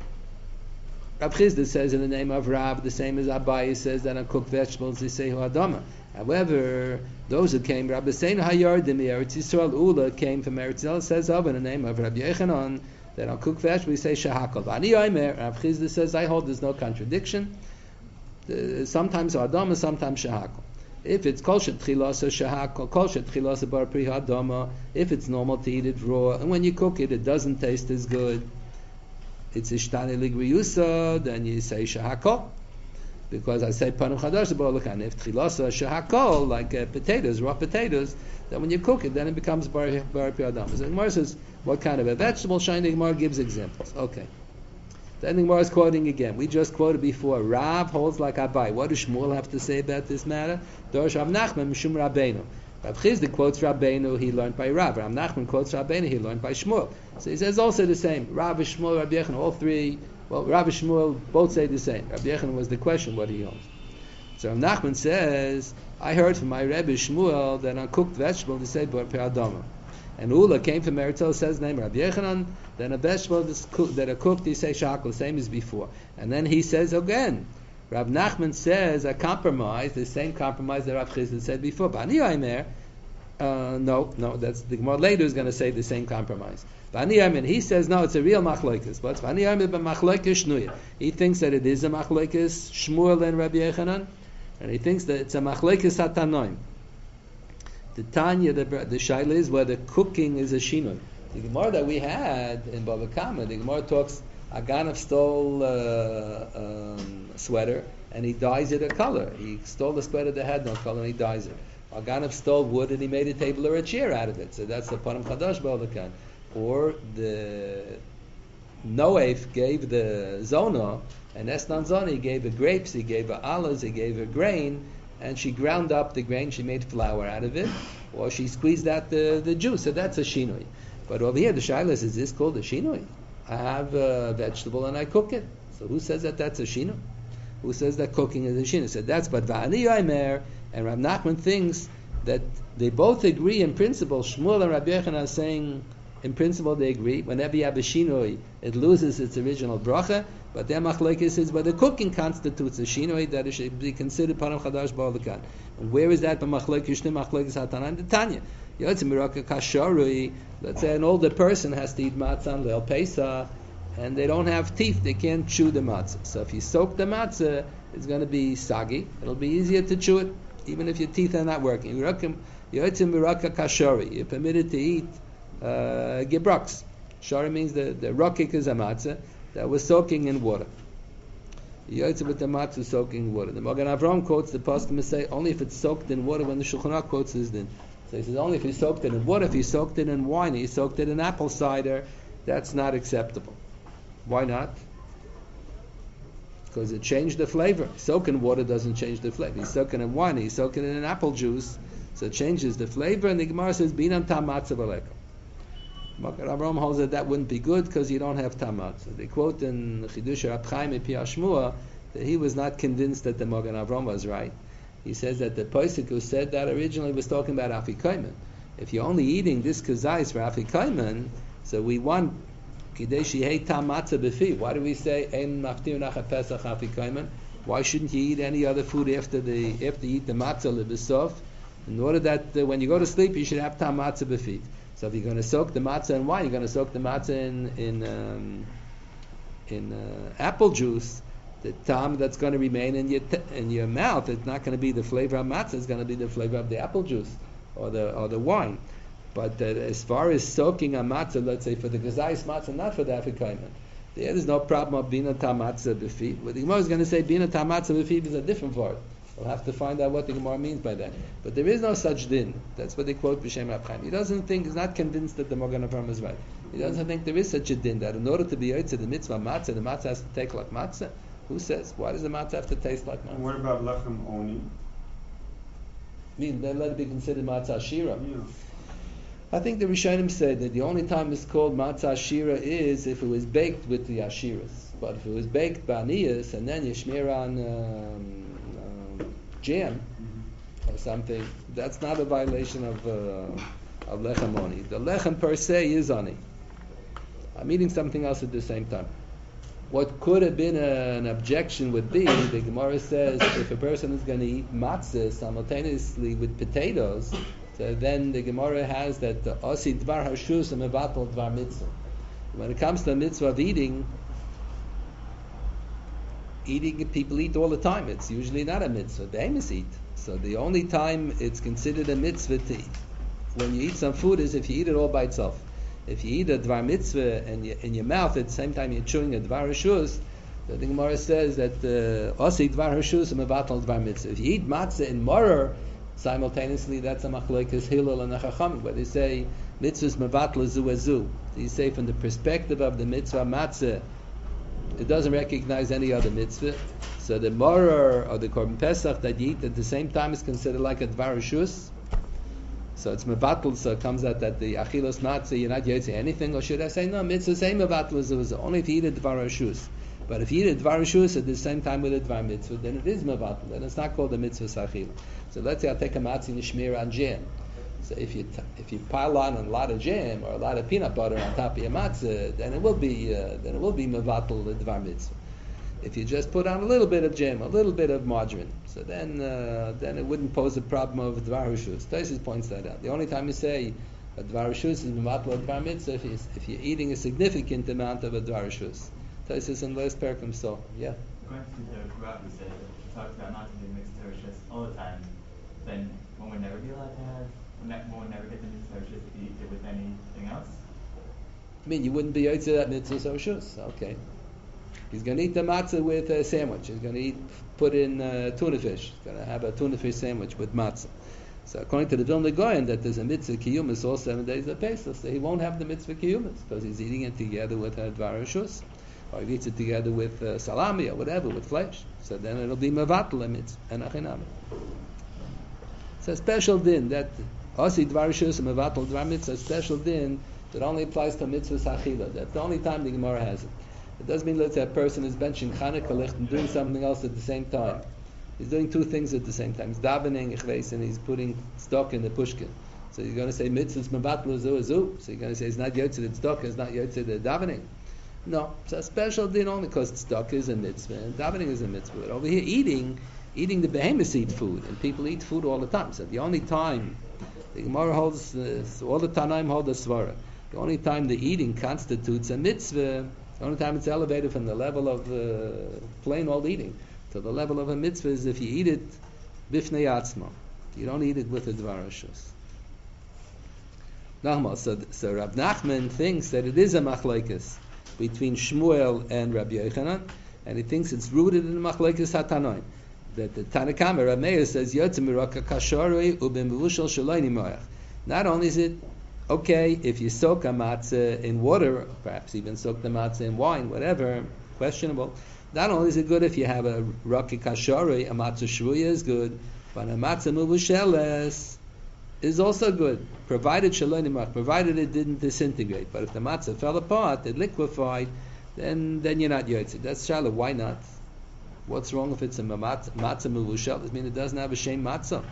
Rab Chizda says in the name of Rab, the same as Abaye says that on cooked vegetables they say Adama. However, those who came, Rabbi Seinu Hayardim, Eretz Yisrael Ula came from Eretz Yisrael, says of in the name of Rabbi Yechanan that on cooked vegetables we say Shahakal. Ani Omer, Rab Chizda says I hold there's no contradiction. Uh, sometimes Adama, sometimes Shahakal. If it's kol shetchilasa shahakal, kol shetchilasa bar pri hadama, if it's normal to eat it raw, and when you cook it, it doesn't taste as good. It's ishtani ligriyusa, then you say shahakal, because I say panu chadash b'olakan. If tchilasa shahakal, like uh, potatoes, raw potatoes, then when you cook it, then it becomes bar bar pri hadama. So the Gemara says, what kind of a vegetable? Shiny the Gemara gives examples. Okay. Then the Gemara is quoting again. We just quoted before. Rav holds like Abai. What does Shmuel have to say about this matter? Dorish Rav Nachman Mishum Rabbeinu. Rav Chizda quotes Rabbeinu. He learned by Rav. Rav Nachman quotes Rabbeinu. He learned by Shmuel. So he says also the same. Rav Shmuel, Rabbi Yechon, all three. Well, Rav Shmuel both say the same. Rabbi Yechon was the question what he holds. So Rav Nachman says, I heard from my Rebbe Shmuel that on cooked vegetable they say bar pe'adama. And Ula came from Eretz Yisrael, says name Rabbi Yechanan. Then a vegetable that are cooked, he say shakal, same as before. And then he says again, Rav Nachman says a compromise, the same compromise that Rav Chizda said before. Bani Aimer, uh, no, no, that's the Gemara later is going to say the same compromise. Bani Aimer, he says no, it's a real machlokes. But Bani Aimer but machlokes shnuya. He thinks that it is a machlokes Shmuel and Rabbi Yechanan, and he thinks that it's a machlokes hatanoim. The Tanya, the, the Shaila is whether cooking is a shinoi. The Gemara that we had in Bava Kama, the Gemara talks, Aganav stole uh, um, a sweater and he dyes it a color. He stole a sweater that had no color and he dyes it. Aganav stole wood and he made a table or a chair out of it. So that's the Param Chadash Bava Kama. Or the Noef gave the Zona, and Esnan Zona, he gave her grapes, he gave her olives, he gave her grain, and she ground up the grain, she made flour out of it, or she squeezed out the, the juice, so that's a shinoi. But over here, the shayla is this called a shinoi? I have a vegetable and I cook it. So who says that that's a shinoi? Who says that cooking is a shinoi? So that's, but Va'ani Yomer, and Rav Nachman thinks that they both agree in principle. Shmuel and Rabbi Yechanan are saying, in principle they agree. Whenever you have a shinoi, it loses its original bracha. But their machlekes is whether cooking constitutes a shinoi that it should be considered param chadash ba'olakan. And where is that? But machlekes shne machlekes hatanan the Tanya. Yotzim miraka kasharui. Let's say an older person has to eat matzah on Leil Pesach, and they don't have teeth; they can't chew the matzah. So if you soak the matzah, it's going to be soggy. It'll be easier to chew it, even if your teeth are not working. Yotzim miraka kasharui. You're permitted to eat uh, gebraks. Shari means the the rakik is a matzah that was soaking in water. Yotze with the matzah soaking in water. The Magen Avraham quotes the pasuk and say only if it's soaked in water. When the Shulchan Aruch quotes this, then so he says only if you soaked it in water. If you soaked it in wine, you soaked it in apple cider, that's not acceptable. Why not? Because it changed the flavor. Soaking water doesn't change the flavor. You soak it in wine, you soak it in an apple juice, so it changes the flavor. And the Gemara says binam tam matzah v'lekom. Magen Avraham holds that that wouldn't be good because you don't have tamat. So they quote in Chidush Rab Chaim Pi Shmua that he was not convinced that the Magen Avraham was right. He says that the posuk who said that originally was talking about afikomen. If you're only eating this kazais for afikomen, so we want kideshi hey tam matzah b'fi. Why do we say ein maftir nach pesach afikomen? Why shouldn't you eat any other food after the after you eat the matzah lebesof? In order that uh, when you go to sleep you should have tam matzah b'fi. So if you're going to soak the matzah in wine, you're going to soak the matzah in in um, in uh, apple juice. The tam that's going to remain in your t- in your mouth, it's not going to be the flavor of matzah. It's going to be the flavor of the apple juice or the or the wine. But uh, as far as soaking a matzah, let's say for the gazais matzah, not for the afikomen, there is no problem of bina tam matzah b'fi. What the Gemara is going to say bina tam matzah b'fi is a different word. We'll have to find out what the Gemara means by that. But there is no such din. That's what they quote B'Shem Rab Chaim. He doesn't think, he's not convinced that the Magen Avraham is right. He doesn't think there is such a din, that in order to be yotze the mitzvah matzah, the matzah has to take like matzah. Who says? Why does the matzah have to taste like matzah? And what about lechem oni? I mean, they let it be considered matzah shira. Yeah. I think the Rishonim said that the only time it's called matzah shira is if it was baked with the ashiras. But if it was baked by aniyas and then you shmear on um, jam or something, that's not a violation of uh, of lechem oni. The lechem per se is oni. I'm eating something else at the same time. What could have been a, an objection would be, the Gemara says, if a person is going to eat matzah simultaneously with potatoes, so then the Gemara has that the osi dvar hashus and mevatel dvar mitzvah. When it comes to the mitzvah of eating, eating people eat all the time. It's usually not a mitzvah. Behemoths eat. So the only time it's considered a mitzvah to eat, when you eat some food, is if you eat it all by itself. If you eat a dvar mitzvah and you, in your mouth at the same time you're chewing a dvar hashus, the Gemara says that osi dvar hashus and mevatel dvar mitzvah. If you eat matzah in morer simultaneously, that's a machlokes Hillel and a Chachamim, where they say mitzvahs mevatel zu azu. You say from the perspective of the mitzvah matzah, it doesn't recognize any other mitzvah. So the morer or the korban pesach that you eat at the same time is considered like a dvar hashus. So it's mevatel, so it comes out that the achilos matzah, you're not yotze anything, or should I say, no, mitzvah same mevatel is only if you eat a dvar hashus. But if you eat a dvar hashus at the same time with a dvar mitzvah, then it is mevatel, then it's not called a mitzvah sachila. So let's say I take a matzah and shmear on jam. So if you t- if you pile on a lot of jam or a lot of peanut butter on top of your matzah, then it will be uh, then it will be mevatel the dvar mitzvah. If you just put on a little bit of jam, a little bit of margarine, so then uh, then it wouldn't pose a problem of dvar hashus. Tosfos points that out. The only time you say a dvar hashus is mevatel a dvar mitzvah if, you, if you're eating a significant amount of a dvar hashus. Tosfos in last paragraph, so yeah. Going to the Rav, we said we talked about not to do mixed hashus all the time. Then one would never be allowed to have. One would never get the mitzvah hashus if you eat it with anything else. I mean, you wouldn't be yotze that mitzvah hashus. Okay. He's going to eat the matzah with a sandwich. He's going to eat, put in uh, tuna fish. He's going to have a tuna fish sandwich with matzah. So according to the Vilna Gaon, that there's a mitzvah kiyumas all seven days of Pesach, so he won't have the mitzvah kiyumas because he's eating it together with a dvar hashus, or he eats it together with uh, salami or whatever, with flesh. So then it'll be mevatel a mitzvah and achinami. It's a special din that osi dvar hashus and mevatel dvar mitzvah, a special din that only applies to mitzvah sachila. That's the only time the Gemara has it. It doesn't mean, let's say, a person is benching Chanukah licht and doing something else at the same time. He's doing two things at the same time. He's davening, ichveis, and he's putting stock in the pushkin. So you're going to say, mitzvahs mevatlu zu azu. So you're going to say, it's not yotze the stock, it's not yotze the davening. No, it's a special din only because stock is a mitzvah and davening is a mitzvah. But over here, eating, eating the behemoths eat food, and people eat food all the time. So the only time, the Gemara holds, uh, so all the Tanaim hold the svara. The only time the eating constitutes a mitzvah, the only time it's elevated from the level of uh, plain old eating to the level of a mitzvah is if you eat it bifnei atzma. You don't eat it with a dvar hashus. Nachmal, so, so Rab Nachman thinks that it is a machlokes between Shmuel and Rabbi Yochanan, and he thinks it's rooted in the machlokes hatanoim. That the Tanakama, Rab Meir says, Yotze miraka kasharoi u'b'mevushal shaloi nimoyach. Not only is it okay, if you soak a matzah in water, perhaps even soak the matzah in wine, whatever, questionable. Not only is it good if you have a raki kashari, a matzah shvuya is good, but a matzah muvusheles is also good, provided shalonimach, provided it didn't disintegrate. But if the matzah fell apart, it liquefied, then then you're not yotze. That's shalom. Why not? What's wrong if it's a matzah muvusheles? I mean, it doesn't have a shem matzah.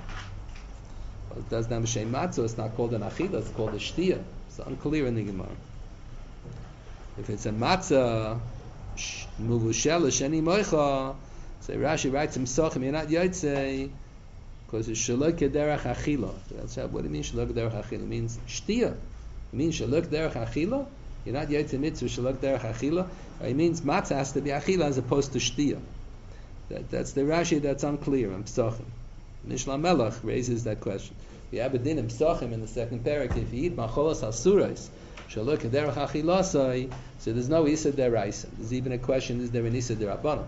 It doesn't have a shem matzah, it's not called an achila, it's called a shtia. It's unclear in the Gemara. If it's a matzah, muvushel sheni moicha, so Rashi writes in Pesachim, you're not yotze, because it's shalok derech achila. That's what it means, shalok derech achila. It means shtia. It means shalok derech achila. You're not yotze mitzvah, shalok derech achila. It means matzah has to be achila as opposed to shtia. That, that's the Rashi that's unclear in Pesachim. Mishnah Melech raises that question. We have a din in Pesachim in the second parak. If you eat macholas asurais, shalok derech achilasai, so there's no isa deraisa. There's even a question: is there an isa derabbanan?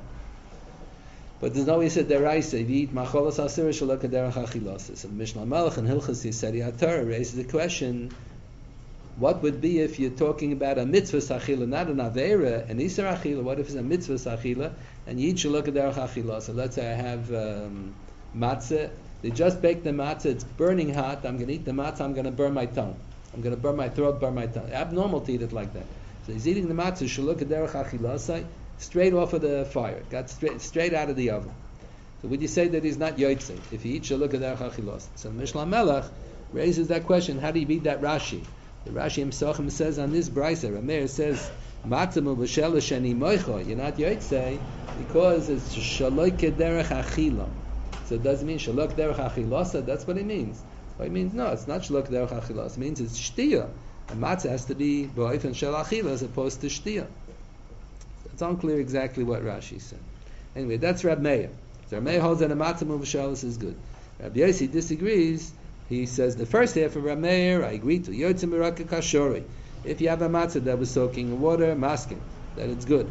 But there's no isa deraisa. If you eat macholas asurais, shalok derech achilasai. So Mishnah Melech and Hilchas Yisari HaTorah raises the question: what would be if you're talking about a mitzvah sachila, not an avera, an isa achila? What if it's a mitzvah sachila and you eat shalok derech achilasai? So let's say I have Um, matzah, they just baked the matzah, it's burning hot, I'm going to eat the matzah, I'm going to burn my tongue. I'm going to burn my throat, burn my tongue. Abnormal to eat it like that. So he's eating the matzah, shaluk derech achilasai, straight off of the fire, got straight, straight out of the oven. So would you say that he's not yotzei if he eats shaluk derech achilasai? So Mishnah Melech raises that question, how do you read that Rashi? The Rashi Himsachim says on this brisa, Rameir says, Matzah muvashela sheni moicha. You're not yotzei because it's shalok derech achila. So it doesn't mean shalok derech achilasa. That's what it means. But it means no, it's not shalok derech achilasa. It means it's shtia. And matzah has to be b'oifen shel achila as opposed to shtia. It's unclear exactly what Rashi said. Anyway, that's Rab Meir. So Rab Meir holds that a matzah muvashelas is good. Rab Yossi disagrees. He says the first half of Rab Meir, I agree to yotzim miraka kashori. If you have a matzah that was soaking in water, masking, that it's good.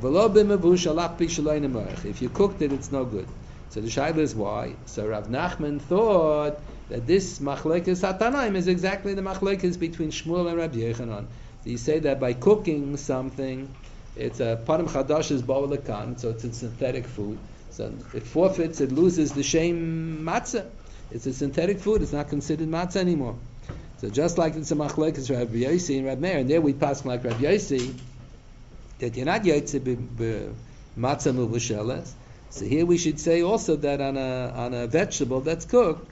If you cooked it, it's no good. So the shaila is why. So Rav Nachman thought that this machlekes hatanaim is exactly the machlekes between Shmuel and Rabbi Yochanan. So you say that by cooking something, it's a panim chadash's ba'olakan, so it's a synthetic food. So it forfeits, it loses the shem matzah. It's a synthetic food. It's not considered matzah anymore. So just like it's a machlekes Rabbi Yossi and Rabbi Meir, and there we pass like Rabbi Yossi, that you're not yotze be matzah muvashelas. So here we should say also that on a on a vegetable that's cooked,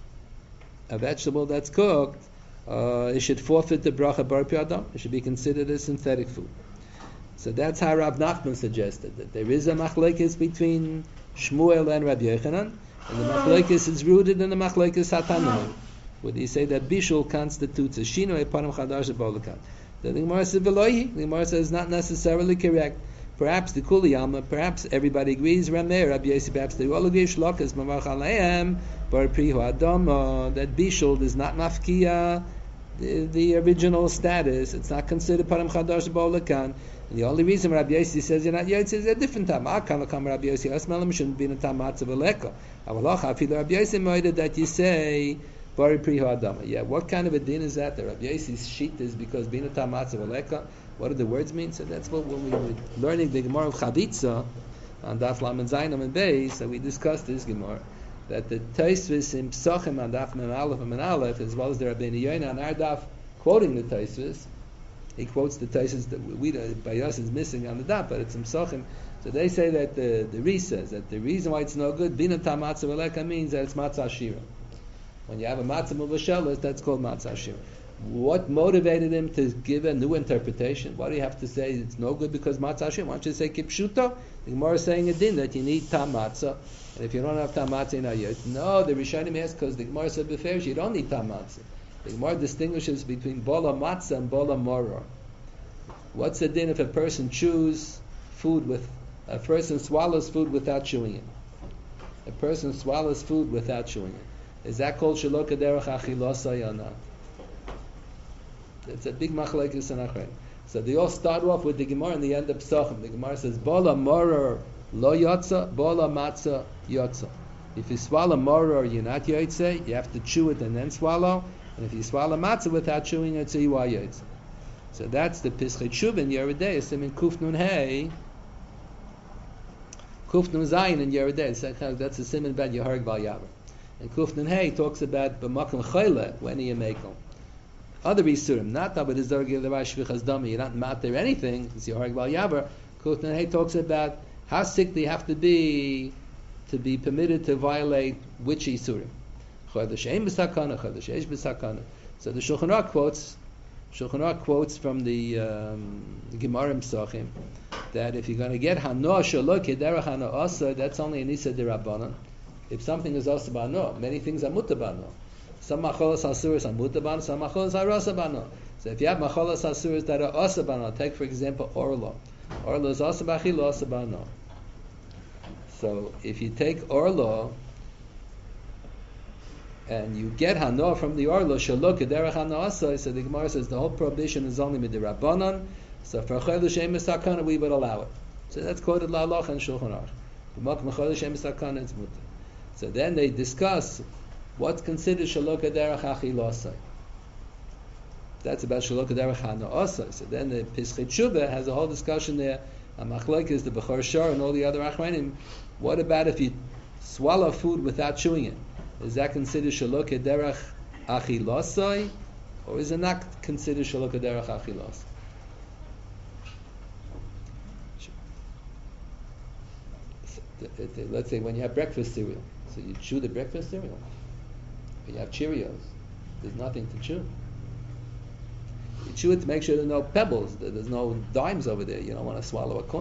a vegetable that's cooked, uh, it should forfeit the bracha bar piyadam. It should be considered a synthetic food. So that's how Rav Nachman suggested that there is a machlekes between Shmuel and Rabbi Yochanan, and the machlekes is rooted in the machlekes hatanaim. Would he say that bishul constitutes a shino epanim chadash b'olakan? The Gemara says velohi. The Gemara says not necessarily correct. Perhaps the kuliyama, perhaps everybody agrees. Rameir, Rabbi Yossi, perhaps they all agree. Shlokas mamach alayim bar prihu adam that bishul is not mafkia the, the original status. It's not considered param chadash b'olakan. The only reason Rabbi Yossi says you're not yotze is a different time. Akam akam Rabbi Yossi asmalim shouldn't be in a tam matzah v'leka. Avalach afil Rabbi Yossi moeded that you say bari prihu adama. Yeah, what kind of a din is that? The Rabbi Yossi's sheet is because being a tam matzah v'leka. What do the words mean? So that's what when we were learning the Gemara of Chavitza on Daf Lamed Zayin and Beis, so we discussed this Gemara that the Tosfos in Psachim on Daf Mem Aleph and Mem Aleph, as well as the Rabbeinu Yoina on our Daf quoting the Tosfos. He quotes the Tosfos that we by us is missing on the Daf, but it's in Psachim. So they say that the the Ri says that the reason why it's no good bina tam matzah v'leka means that it's matzah shira. When you have a matzah muvashelas, that's called matzah shira. What motivated him to give a new interpretation? Why do you have to say it's no good because matzah shira? Why don't you say kipshuto? The Gemara is saying a din that you need tam matzah, and if you don't have tam matzah, you're not yet. No, the Rishonim ask because the Gemara said beferish you don't need tam matzah. The Gemara distinguishes between bola matzah and bola moror. What's the din if a person chews food with a person swallows food without chewing it? A person swallows food without chewing it. Is that called shelo kederech achilosai or not? It's a big machlekes and achrei. So they all start off with the Gemara and the end of Psachim. The Gemara says, bola moror lo yotza, bola matzah yotza. If you swallow moror, you're not yotze. You have to chew it and then swallow. And if you swallow matzah without chewing it, so you are yotze. So that's the Pischei Tshuva in Yeridei. It's in Kuf Nun Hey, Kuf Nun Zayin in Yeridei. That's a simon about Yehareg Bal Yavar. And Kuf Nun Hey talks about b'makom chayla when you make them. Other Isurim, not that with the Zargil the Shvichas Dami, you're not matter anything. It's Yehareg Bal Yavar. Kuf Nun Hey talks about how sick they have to be to be permitted to violate which Isurim. Chodesh Ein b'sakana, Chodesh Eish b'sakana. So the Shulchan Aruch quotes. Shulchan Aruch quotes from the, um, the Gemara Psachim that if you're going to get hano shelo kederach hano asa, that's only an isa derabbanan. If something is asa bano, many things are muta bano. Some macholas hasuras are muta bano, some macholas are rasa bano. So if you have macholas hasuras that are asa bano, take for example orlo. Orlo is asa bachilo asa bano. So if you take orlo and you get hano from the orlo shelo kederach hano asa, so the Gemara says the whole prohibition is only midirabbanan. So for chodesh ein b'sakana we would allow it. So that's quoted la'aloch and Shulchan Aruch. B'makom chodesh ein b'sakana it's mutar. So then they discuss what's considered shelo kederach achilosai. That's about shelo kederach hano asa. So then the Pischei Tshuva has a whole discussion there. Machlokes is the Bechor Shor and all the other achronim. What about if you swallow food without chewing it? Is that considered shelo kederach achilosai, or is it not considered shelo kederach achilosai? Let's say when you have breakfast cereal, so you chew the breakfast cereal. When you have Cheerios, there's nothing to chew. You chew it to make sure there are no pebbles, that there's no dimes over there. You don't want to swallow a coin.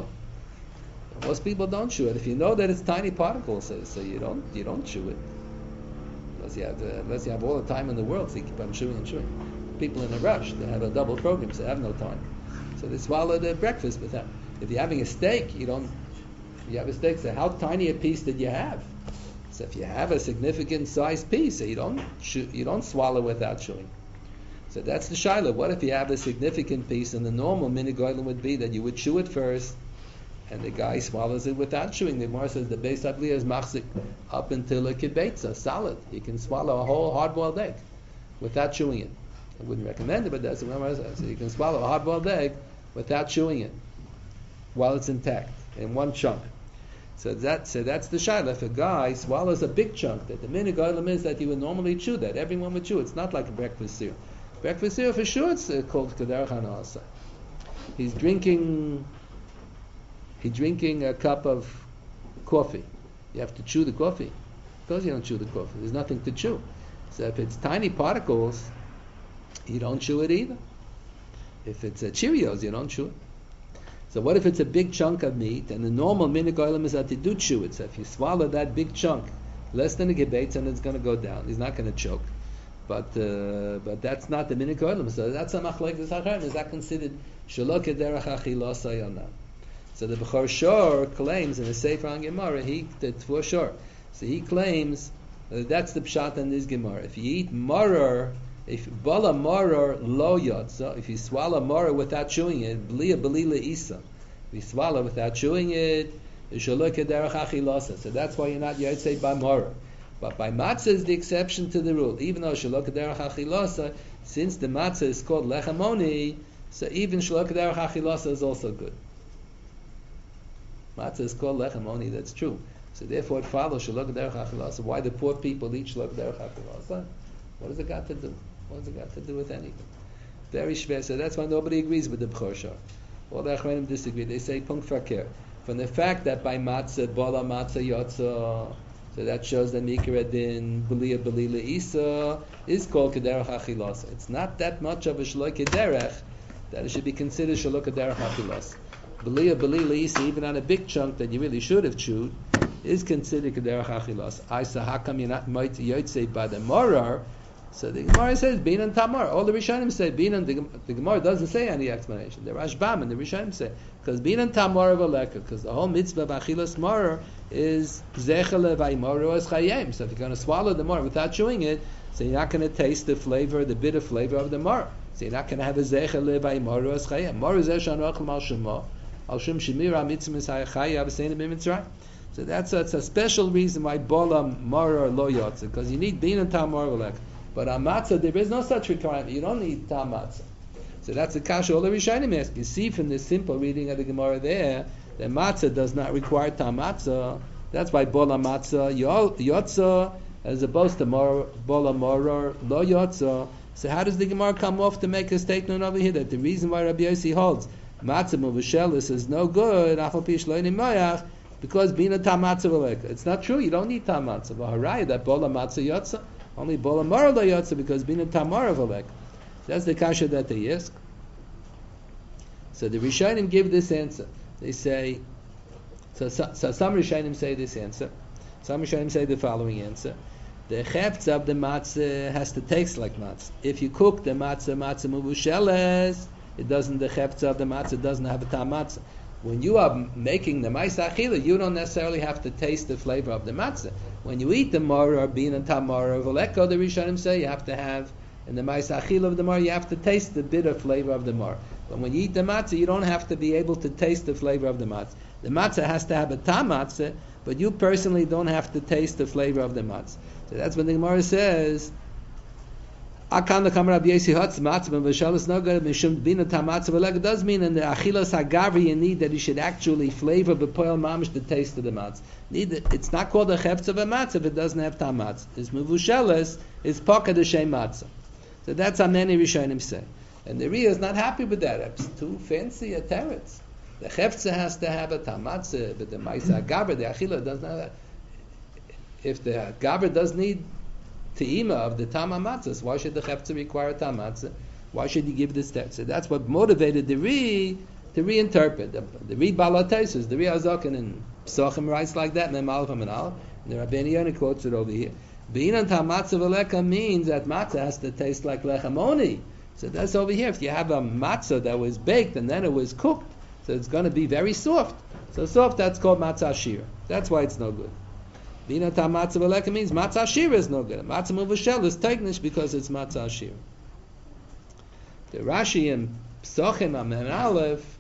Most people don't chew it. If you know that it's tiny particles, so, so you don't you don't chew it. Unless you have uh, unless you have all the time in the world, so you keep on chewing and chewing. People in a rush, they have a double program, so they have no time. So they swallow their breakfast with that. If you're having a steak, you don't. You have a steak. So how tiny a piece did you have? So if you have a significant sized piece, so you don't chew, you don't swallow without chewing. So that's the shaila. What if you have a significant piece, and the normal minhag olam would be that you would chew it first, and the guy swallows it without chewing. The Gemara says the beis abliya is machzik up until a kibetza, solid. You can swallow a whole hard-boiled egg without chewing it. I wouldn't recommend it, but that's what Gemara says. So you can swallow a hard-boiled egg without chewing it while it's intact in one chunk. So that so that's the shaila. If a guy swallows a big chunk, that the minhag olam is that you would normally chew that. Everyone would chew. It's not like a breakfast cereal. Breakfast cereal for sure it's uh, called kederach hanasa. He's drinking. He's drinking a cup of coffee. You have to chew the coffee. Of course you don't chew the coffee. There's nothing to chew. So if it's tiny particles, you don't chew it either. If it's uh, Cheerios, you don't chew it. So what if it's a big chunk of meat, and the normal minhag olam is that you do chew it. So if you swallow that big chunk, less than a gebetz, and it's going to go down. He's not going to choke. But uh, but that's not the minhag olam. So that's a machlokes hachamim. Is that considered shelo kederach achilasa yana? So the Bechor Shor claims in the Sefer on Gemara, he the Tfur Shor. So he claims uh, that's the pshat in this Gemara. If you eat maror, if bala maror lo yotza, if you swallow maror without chewing it, blia belila isa. If you swallow without chewing it, shelo kederach achilasa. So that's why you're not yotzei by maror. But by matzah is the exception to the rule. Even though shelo kederach achilasa, since the matzah is called lechamoni, so even shelo kederach achilasa is also good. Matzah is called lechamoni, that's true. So therefore it follows shelo kederach achilasa. Why the poor people eat shelo kederach achilasa? What does it got to do? What does it got to do with anything? Very shver. So that's why nobody agrees with the Bechor Shor. All the Achronim disagree. They say punkt fakir. From the fact that by matzah, bala matzah yotza, so that shows that mikra din belia belila isa is called kederach achilasa. It's not that much of a shelo kederach that it should be considered shelo kederach achilasa. Belia belila isa, even on a big chunk that you really should have chewed, is considered kederach achilasa. I say, how come you're not might yotzei by the morar? So the Gemara says binan tamar. All the Rishonim say binan. The, the Gemara doesn't say any explanation. The Rashbam and the Rishonim say because binan tamar of a lekka. Because the whole mitzvah of achilas marar is zechele vaymaru as chayim. So if you're going to swallow the mar without chewing it, so you're not going to taste the flavor, the bitter flavor of the mar. So you're not going to have a zechele vaymaru as chayim. Mar is eshan rachel al shema al shem shemira mitzvah chayav v'sein b'mitzrayim. So that's a, that's a special reason why bolam marar lo yotze, because you need binan tamar of a lekka. But on matzah, there is no such requirement. You don't need tam matzah. So that's a kasha all the Rishonim ask. You see from the simple reading of the Gemara there, that matzah does not require tam matzah. That's why bola matzah yotza, as opposed to bola moror lo yotza. So how does the Gemara come off to make a statement over here that the reason why Rabbi Yossi holds matzah muvushelis is no good, afal pi shloini moyach, because being a tam matzah v'leka. It's not true. You don't need tam matzah. V'haraya that bola matzah yotza. Only bola mara lo yotza because bina tamar avalek. That's the kasha that they ask. So the Rishonim give this answer. They say, so, so, so some Rishonim say this answer. Some Rishonim say the following answer: the chefts of the matzah has to taste like matzah. If you cook the matzah matzah muvusheles, it doesn't. The chefts of the matzah doesn't have a tam matzah. When you are making the ma'aseh achila, you don't necessarily have to taste the flavor of the matzah. When you eat the mar or bean and tamar or voleko, the Rishonim say you have to have, in the ma'aseh achila of the mar, you have to taste the bitter flavor of the mar. But when you eat the matzah, you don't have to be able to taste the flavor of the matzah. The matzah has to have a tam matzah, but you personally don't have to taste the flavor of the matzah. So that's when the Gemara says, Akan the Kamar Rabbi Yossi Hotz matzah and v'shalos no good mishum bina tamatzah v'leg. It does mean in the achilas hagavri you need that you should actually flavor b'poel mamish the taste of the matzah. Need it, it's not called a chefetz of a matzah if it doesn't have tamatz. It's mevusheles. It's poka de shem matzah. So that's how many Rishonim say. And the Riyah is not happy with that. It's too fancy a teretz. The chefetz has to have a tamatzah, but the ma'isa hagavri, the achila doesn't have that. If the hagavri does need te'ima of the tam matzahs, why should the chefetz require tam matzah? Why should you give this text? So that's what motivated the Ri to reinterpret. The, the Ri Balataisus, the Ri Azaken in Psachim writes like that, Mem Aleph and Aleph. And the Rabbeinu Yonah quotes it over here. Beinan ta matzah v'lecha means that matzah has to taste like lechem only. So that's over here. If you have a matzah that was baked and then it was cooked, so it's going to be very soft. So soft, that's called matzah shira. That's why it's no good. Beinan ta matzah v'lecha means matzah shira is no good. Matzah muvashel is teignish because it's matzah shira. The Rashi in Psachim Amen Aleph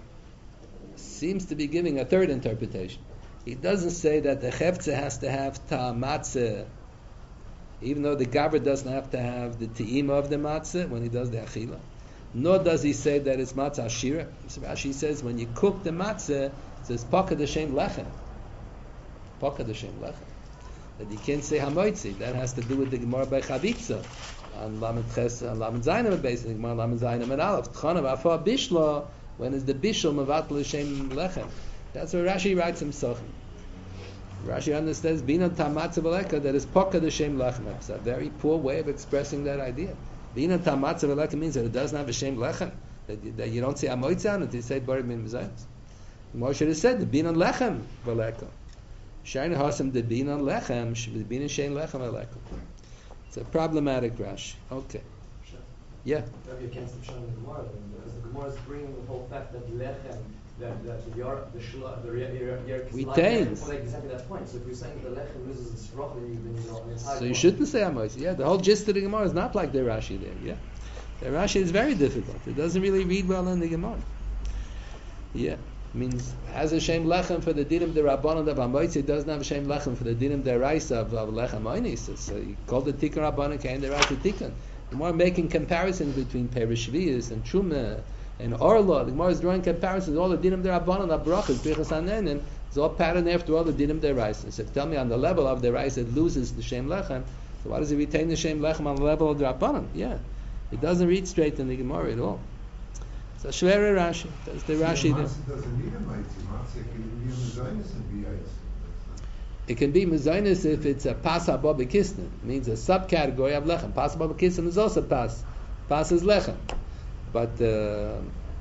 seems to be giving a third interpretation. He doesn't say that the cheftzeh has to have ta matzah, even though the gabber doesn't have to have the te'ima of the matzah when he does the achila. Nor does he say that it's matzah shira. So Rashi says when you cook the matzah, it says pakad Hashem lechem. Pakad Hashem lechem. That you can't say hamoitzi. That has to do with the Gemara by Chavitza. On Lamed Ches, on Lamed Zayinim, basically, Gemara Lamed Zayinim and Aleph. Tchanav afa bishla, when is the bishul mevatel Hashem lechem. That's what Rashi writes himself. Rashi understands Bina Tamatza V'Leka, that is Pakad Hashem Lechem. It's a very poor way of expressing that idea. Bina Tamatza V'Leka means that it doesn't have Hashem Lechem. That you, that you don't say Amoitza on it, you say Barim Min Mizayis. Moshe should have said the Bina Lechem V'Leka. Shaina Hasam the Bina Lechem, should be Bina Shein Lechem V'Leka. It's a problematic Rashi. Okay. Yeah. Maybe against the Pshat in the Gemara, because the Gemara is bringing the whole fact that Lechem, that, that the Yor, the Shula, the Yerkes retains. Well, exactly that point. So if you're saying that the Lechem loses its roch, then you, then you don't. So you shouldn't say Amos. Yeah, the whole gist of the Gemara is not like the Rashi there. Yeah, the Rashi is very difficult. It doesn't really read well in the Gemara. Yeah, means has a Shem Lechem for the Dinim the Rabbanon of Amos. It doesn't have a Shem Lechem for the Dinim the Raisa of, of Lechem Oinis. So you call the Tikkun Rabbanon Kain the Raisa Tikkun. The Gemara making comparisons between Perishvius and Truma and Orla. The Gemara is drawing comparisons. All the dinim derabanan, the brachas, brichas hanenin, is all patterned after all the dinim deraisa. So tell me on the level of the deraisa it loses the shem lechem. So why does it retain the shem lechem on the level of the rabbanan? Yeah, it doesn't read straight in the Gemara at all. So shvere Rashi. That's the Rashi there. Doesn't need a mitzvah. Matzah can be a mezainis and be ice. It can be mezainis if it's a pas haba b'kisnin. It means a subcategory of lechem. Pas haba b'kisnin is also pas. Pas is lechem. But uh,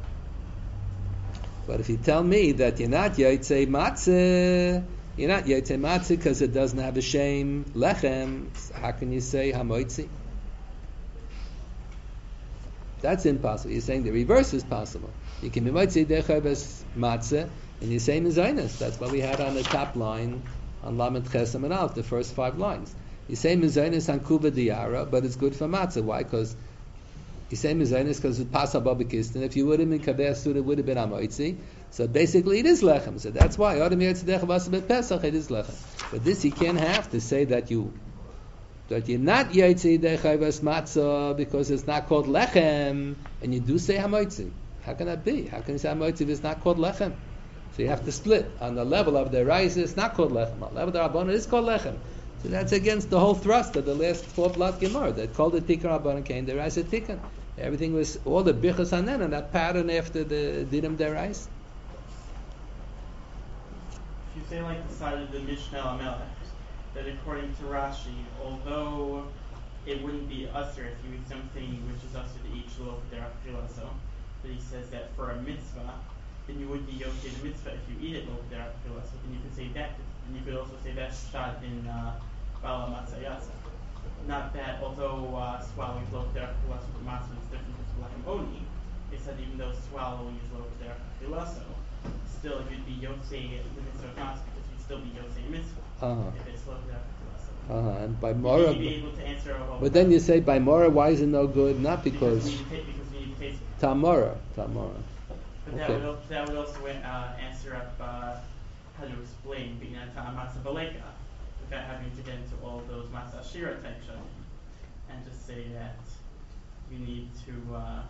but if you tell me that you're not yotzei matzah, you're not yotzei matzah because it doesn't have a shem lechem, how can you say hamoitzi? That's impossible. You're saying the reverse is possible. You can be moitzi dechaves matzah and you're saying mezainis. That's what we had on the top line on Lamed Chesam and Alf, the first five lines. You say mezainis on kuba diara, but it's good for matzah. Why? Because you say mezainis because it's pasal babakist, and if you would have been kaver suda, it would have been amoitzi. So basically, it is lechem. So that's why Adam Yetzidech Vasabet Pesach it is lechem. But this you can't have to say that you that you're not Yetzidech Vas Matzah because it's not called lechem, and you do say hamoitzi. How can that be? How can you say hamoitzi if it's not called lechem? So you have to split on the level of the rice. It's not called lechem. On the level of the rabbanon, it's called lechem. So that's against the whole thrust of the last four blood Gemara that called the Tikkun Rabbanon came the rice Tikkun. Everything was all the bichas hanen and that pattern after the dinim derais. If you say like the side of the Mishnah Amelech, that according to Rashi, although it wouldn't be usher if you eat something which is usher to eat shlo so, but he says that for a mitzvah, then you would be yoke the mitzvah if you eat it lo so then you could say that, and you could also say that shot in Bala Matzayasa. Not that although uh, swallowing is lo with the matzah is different from lechem oni, they said even though swallowing is lo with so, still it would be yotzei the mitzvah of matzah because you'd still be yotzei mitzvah uh-huh. if it's lo with so. Uh-huh. And by Mora, be able to answer but then you say by Mora, why is it no good? Not because, because you need to, because you need to taste it. Tamora, Tamora. But okay. that, would, that would also uh, answer up uh, how to explain being a matzah baleka without having to get into all those matzah shira type shit, and just say that you need to. Uh,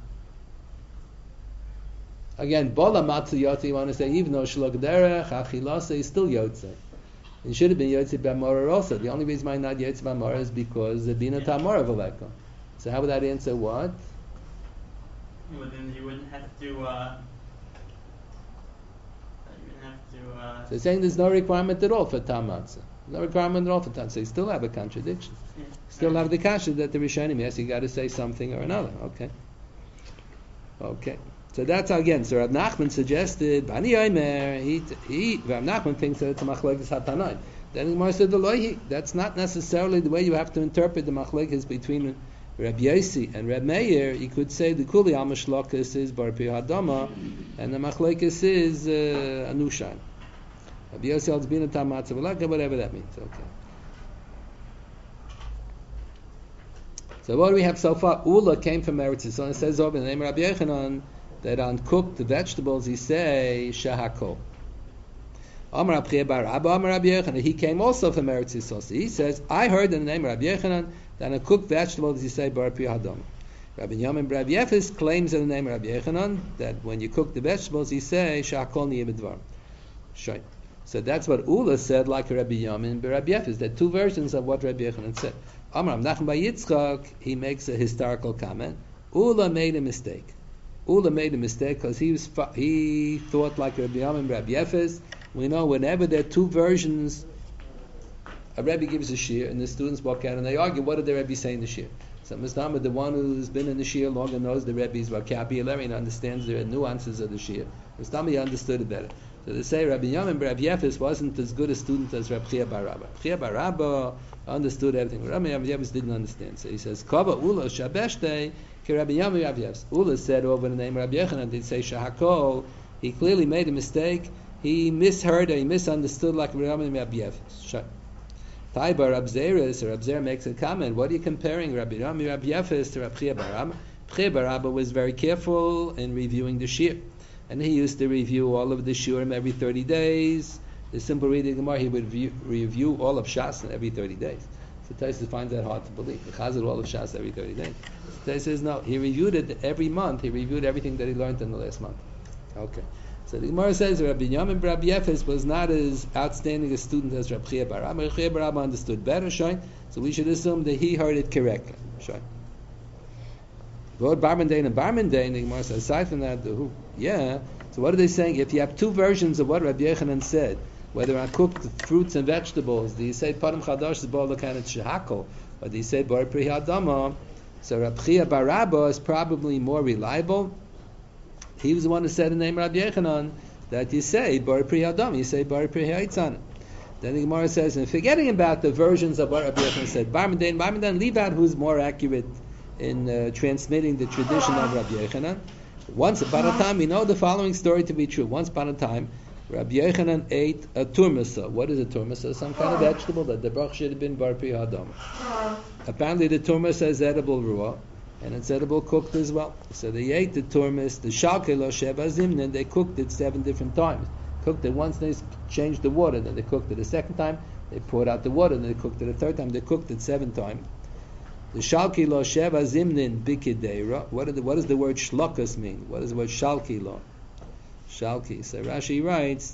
Again, bola matzah yotze. You want to say even though shlok derech achilase is still yotze. It should have been yotze b'mora also. The only reason why not yotze b'mora is because the bina tamora v'leka. So how would that answer what? Well, then you wouldn't have to. Uh, you wouldn't have to. Uh, so saying there's no requirement at all for tam matzah. No requirement at all for tam. So you still have a contradiction. yeah. Still have the kasha that the Rishonim, yes, you got to say something or another. Okay. Okay. So that's again. So Rav Nachman suggested Bani Omer. He he. Rav Nachman thinks that it's a machlekes hatanai. Then the Gemara said the loihi. That's not necessarily the way you have to interpret the machlekes between Rabbi Yossi and Reb Meir. You could say the kuli amashlokas is bar pi hadama, and the machlekes is uh, anushan. Rabbi Yossi holds bina tamatza v'laka, whatever that means. Okay. So what do we have so far? Ula came from Eretz Yisrael. It says over in the name of Rabbi Yochanan that on cooked vegetables he say shahakol. Amar Abchia bar Abba Amar Rabbi Yochanan. He came also from Eretz Yisrael. So he says, I heard in the name of Rabbi Yochanan that on cooked vegetables he say bar pi hadam. Rabbi Yamin Rabbi Yefes claims in the name of Rabbi Yochanan that when you cook the vegetables he say shahakol niyeh b'dvar. Sure. So that's what Ula said, like Rabbi Yamin and Rabbi Yefes. There are two versions of what Rabbi Yochanan said. Amar Nachman bar Yitzchak, he makes a historical comment. Ula made a mistake. Ula made a mistake because he was he thought like Rabbi Yamin and Rabbi Yefes. We know whenever there are two versions, a Rebbe gives a shir, and the students walk out and they argue, what did the Rebbe say in the shir? So Mister Ahmed, the one who's been in the shir longer, knows the Rebbe's vocabulary and understands the nuances of the shir. Mister Ahmed understood it better. So they say Rabbi Yamin and Rabbi Yefes wasn't as good a student as Rabbi Chia bar Rabba. Chia bar Rabba understood everything. Rabbi Yefes didn't understand. So he says, Kava Ula Shabeshte, Ki Rabbi Yamin Rabbi Yefes. Ula said over the name of Rabbi Yochanan, did say Shahakol. He clearly made a mistake. He misheard or he misunderstood like Rabbi Yamin Rabbi Yefes. Taiba Rab Zeres, or Rab Zer makes a comment. What are you comparing Rabbi Yamin Rabbi Yefes to Rabbi Chia bar Rabba? Chia bar Rabba was very careful in reviewing the shir. And he used to review all of the shurim every thirty days. The simple reading of Gemara, he would view, review all of Shas every thirty days. So Taisa finds that hard to believe. He chazed all of Shas every thirty days. So Taisa says no, he reviewed it every month. He reviewed everything that he learned in the last month. Okay. So the Gemara says Rabbi Yamin Rabbi Yefes was not as outstanding a student as Rabbi Chia bar Rabba. Rabbi Chia bar Rabba understood better, shine. So we should assume that he heard it correctly, shine. Lord Barmandain and Barmandain, the Gemara says, aside from that, the who? Yeah. So what are they saying? If you have two versions of what Rabbi Yochanan said, whether on cooked fruits and vegetables, do you say Padam Chadash is Bo Lekanet Shehakol, or do you say Bar Pri Hadama? So Rabbi Chia bar Rabba is probably more reliable. He was the one who said in the name of Rabbi Yochanan that you say Bar Pri Hadama, you say Bar Pri Haitzan. Then the Gemara says, and forgetting about the versions of what Rabbi Yochanan said, Barmandain, Barmandain, leave out who's more accurate in uh, transmitting the tradition of Rabbi Yochanan. Once upon a time, we know the following story to be true. Once upon a time, Rabbi Yochanan ate a turmasa. What is a turmasa? Some kind of vegetable that the brach should have been bar pi hadam. Apparently the turmasa is edible raw, and it's edible cooked as well. So they ate the turmis, the shalke lo sheva zimnin, they cooked it seven different times. Cooked it once, they changed the water, then they cooked it a second time, they poured out the water, then they cooked it a third time, they cooked it seven times. The shalki lo sheva zimnin bikideira. What, what does the word shlokas mean? What does the word shalki lo? Shalki. So Rashi writes,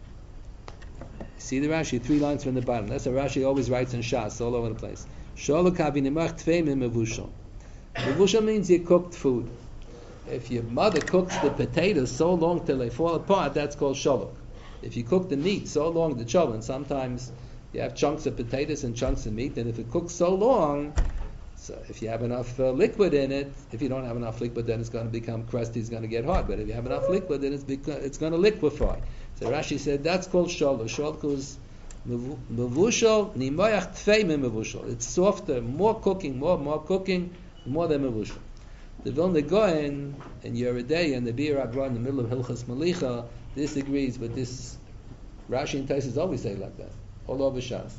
see the Rashi, three lines from the bottom. That's what Rashi always writes in Shas, all over the place. Sholok havinimach tveimim mevushal. Mevushal means you cooked food. If your mother cooks the potatoes so long till they fall apart, that's called sholok. If you cook the meat so long, the children, sometimes you have chunks of potatoes and chunks of meat, and if it cooks so long, so if you have enough uh, liquid in it, if you don't have enough liquid, then it's going to become crusty, it's going to get hard. But if you have enough liquid, then it's, beca- it's going to liquefy. So Rashi said that's called sholok. Sholok is mevushal, nimayach tfeimim mevushal. It's softer, more cooking, more more cooking, more than mevushal. The Vilna Gaon and Yeridei and the Bir Agra in the middle of Hilchas Malicha disagrees, but this Rashi and Taisus always say like that, all over Shas.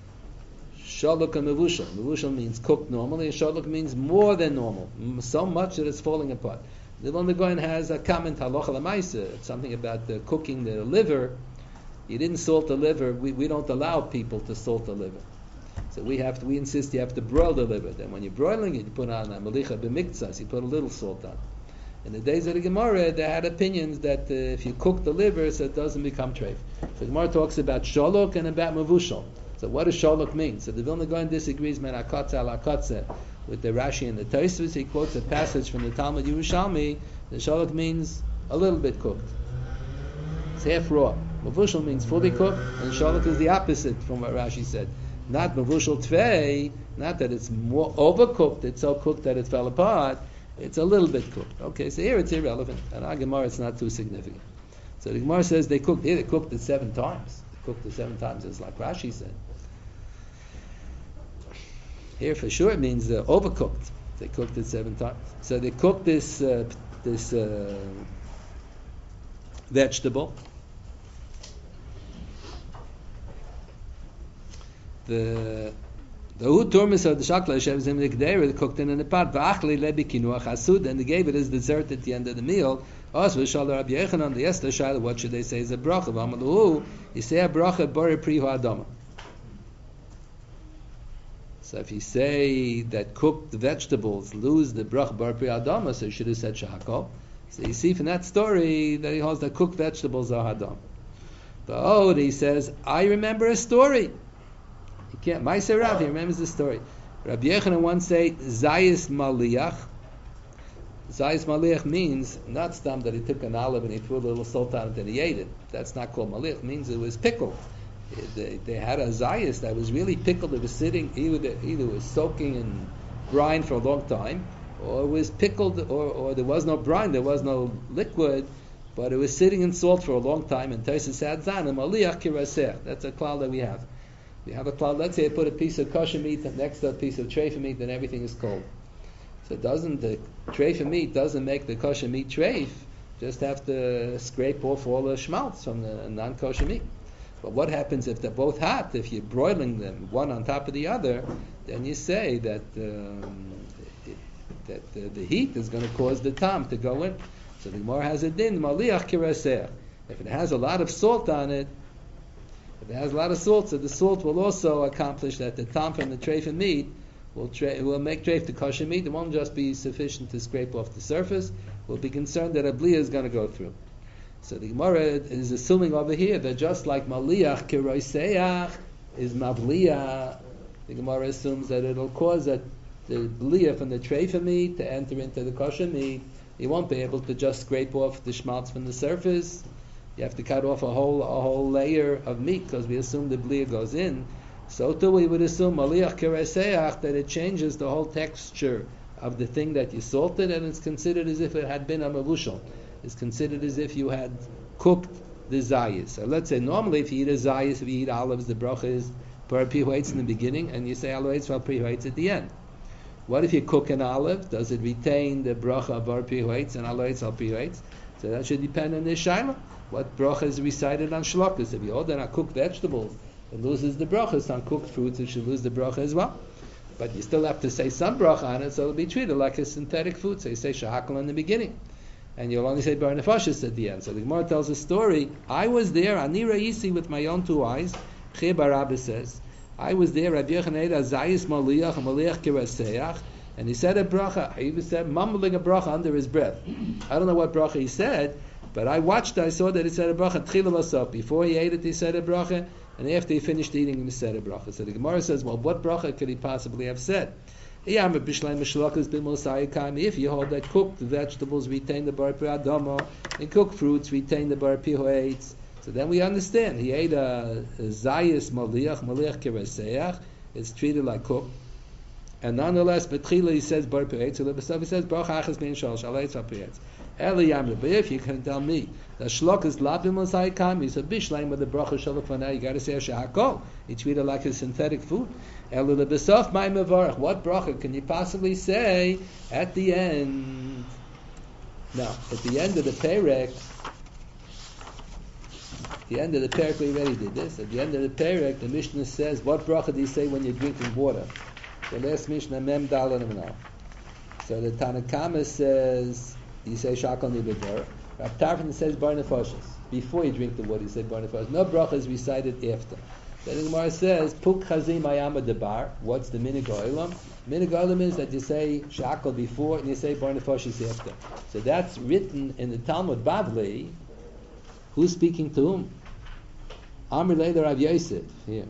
Shalok and mevushal. Mevushal means cooked normally, and shalok means more than normal, so much that it's falling apart. The Vilna Gaon has a comment halacha l'maisa, something about the cooking the liver. You didn't salt the liver. We, we don't allow people to salt the liver. So we have to, we insist you have to broil the liver. Then when you're broiling it, you put on a malicha b'miktzas, you put a little salt on. In the days of the Gemara, they had opinions that uh, if you cook the liver, so it doesn't become treif. So the Gemara talks about shalok and about mevushal. So what does shalok mean? So the Vilna Gaon disagrees men akatze al akatze with the Rashi and the Tosfos. He quotes a passage from the Talmud Yerushalmi. The shalok means a little bit cooked. It's half raw. Mevushal means fully cooked, and shalok is the opposite from what Rashi said. Not mevushal tvei, not that it's more overcooked, it's so cooked that it fell apart. It's a little bit cooked. Okay, so here it's irrelevant, and our Gemara it's not too significant. So the Gemara says they cooked. Here they cooked it seven times. They cooked it seven times. It's like Rashi said. Here for sure it means uh, overcooked. They cooked it seven times. So they cooked this uh, this uh, vegetable. The the uturmis of the shakla shavs in the gdera cooked in a pot. Va'achli lebi kinuach asud, and they gave it as dessert at the end of the meal. As v'shal Rabbi Yechanan the Esther Shaila, what should they say is a bracha? V'amalu you say a bracha bari prihu adama. So if you say that cooked vegetables lose the bracha bar pri adama, so you should have said shahakol. So you see from that story that he holds that cooked vegetables are hadam. But oh, he says, I remember a story. He can't. Ma'aser Rav, he remembers the story. Rabbi Yechanan once say zayis maliach. Zayis maliach means not stam that he took an olive and he threw a little salt on it and he ate it. That's not called maliach. It means it was pickled. They, they had a zayis that was really pickled. It was sitting, either, either was soaking in brine for a long time, or it was pickled, or, or there was no brine, there was no liquid, but it was sitting in salt for a long time. And Taisus had zanim aliyach kiraseh. That's a cloud that we have. We have a cloud. Let's say I put a piece of kosher meat next to a piece of treifa meat, then everything is cold. So it doesn't the treifa meat doesn't make the kosher meat treif. Just have to scrape off all the schmaltz from the non-kosher meat. But what happens if they're both hot? If you're broiling them one on top of the other, then you say that um, that the, the heat is going to cause the tam to go in. So the Gemara has a din maliach kiraseh. If it has a lot of salt on it, if it has a lot of salt, so the salt will also accomplish that the tam from the treif and meat will tra- will make treif to kosher meat. It won't just be sufficient to scrape off the surface. We'll be concerned that a blia is going to go through. So the Gemara is assuming over here that just like maliach kiroiseach is mavliya, the Gemara assumes that it'll cause that the blia from the treifa meat to enter into the kosher meat. You won't be able to just scrape off the schmaltz from the surface. You have to cut off a whole a whole layer of meat because we assume the blia goes in. So too we would assume maliach kiroiseach that it changes the whole texture of the thing that you salted, and it's considered as if it had been a mavushal. It's considered as if you had cooked the zayis. So let's say normally if you eat a zayis, if you eat olives, the bracha is bar pihuetz in the beginning, and you say aloetz val pihuetz at the end. What if you cook an olive? Does it retain the bracha of bar pihuetz and aloetz val pihuetz? So that should depend on the shaila. What bracha is recited on shlokas? If you hold on cooked vegetables, it loses the bracha. So on cooked fruits, it should lose the bracha as well. But you still have to say some bracha on it, so it'll be treated like a synthetic food. So you say shahakal in the beginning, and you'll only say bar nefashis at the end. So the Gemara tells a story. I was there, ani ra'isi, with my own two eyes. Chir bar Abba says, I was there, Rabbi Yochanan zayis maliach, maliach kiraseach, and he said a bracha. He even said, mumbling a bracha under his breath. I don't know what bracha he said, but I watched, I saw that he said a bracha, tchila masop. Before he ate it, he said a bracha, and after he finished eating, he said a bracha. So the Gemara says, well, what bracha could he possibly have said? If you hold that cooked vegetables retain the bar piadama and cooked fruits retain the bar pihoetz, so then we understand. He ate a, a zayis maliach, maliach kiraseach. It's treated like cooked, and nonetheless, betchila he says bar pihoetz. So the he says bar chachas bein shal shalayitz bar pihoetz. If you can tell me the shlok is labim l'saykam, he's a bishleim with the bracha shalafana. You got to say a shahakol. He treated like a synthetic food. What bracha can you possibly say at the end? Now, at the end of the perek, at the end of the perek we already did this. At the end of the perek, the Mishnah says, what bracha do you say when you're drinking water? The last Mishnah, mem dal and mem. So the Tanakama says, you say shakal nibevar. Rav Tarfon says bar nefashos. Before you drink the water, you say bar nefashos. No bracha is recited after. Then the Gemara says, Puk chazim ayama debar. What's the minig ha'olam? Minig ha'olam is that you say shakal before and you say bar nefashos after. So that's written in the Talmud Bavli. Who's speaking to whom? Amr Leila Rav Yosef. Here.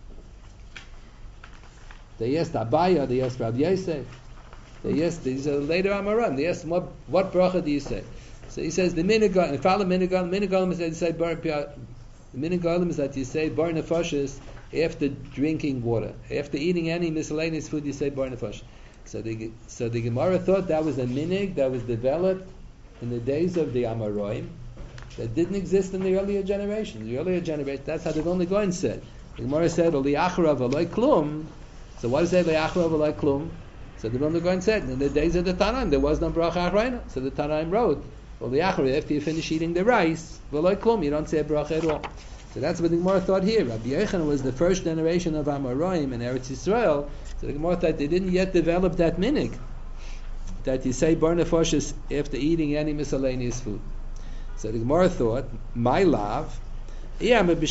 They asked Abaya, they asked Rav Yosef. They asked, these are later Amaram. They asked him, what, what bracha do you say? So he says, the minig ha'olam, if follow minig ha'olam, minig ha'olam is that you say bar piadama. The minig ha'olam is that you say bar nefashos after drinking water. After eating any miscellaneous food, you say bar nefashos. So the so the Gemara thought that was a minig that was developed in the days of the Amoraim that didn't exist in the earlier generation. The earlier generation, that's how the Vilna Gaon said. The Gemara said, "Li'acharav v'loy klum." So what does it say, "Li'acharav v'loy klum"? So the Vilna Gaon said, in the days of the Tanaim, there was no bracha achrayna. So the Tanaim wrote, "Well, li'acharav, after you finish eating the rice, v'loy klum, you don't say a bracha at all." So that's what the Gemara thought here. Rabbi Yochanan was the first generation of Amoraim in Eretz Yisrael. So the Gemara thought they didn't yet develop that minig that you say bar nefashos after eating any miscellaneous food. So the Gemara thought, my love, if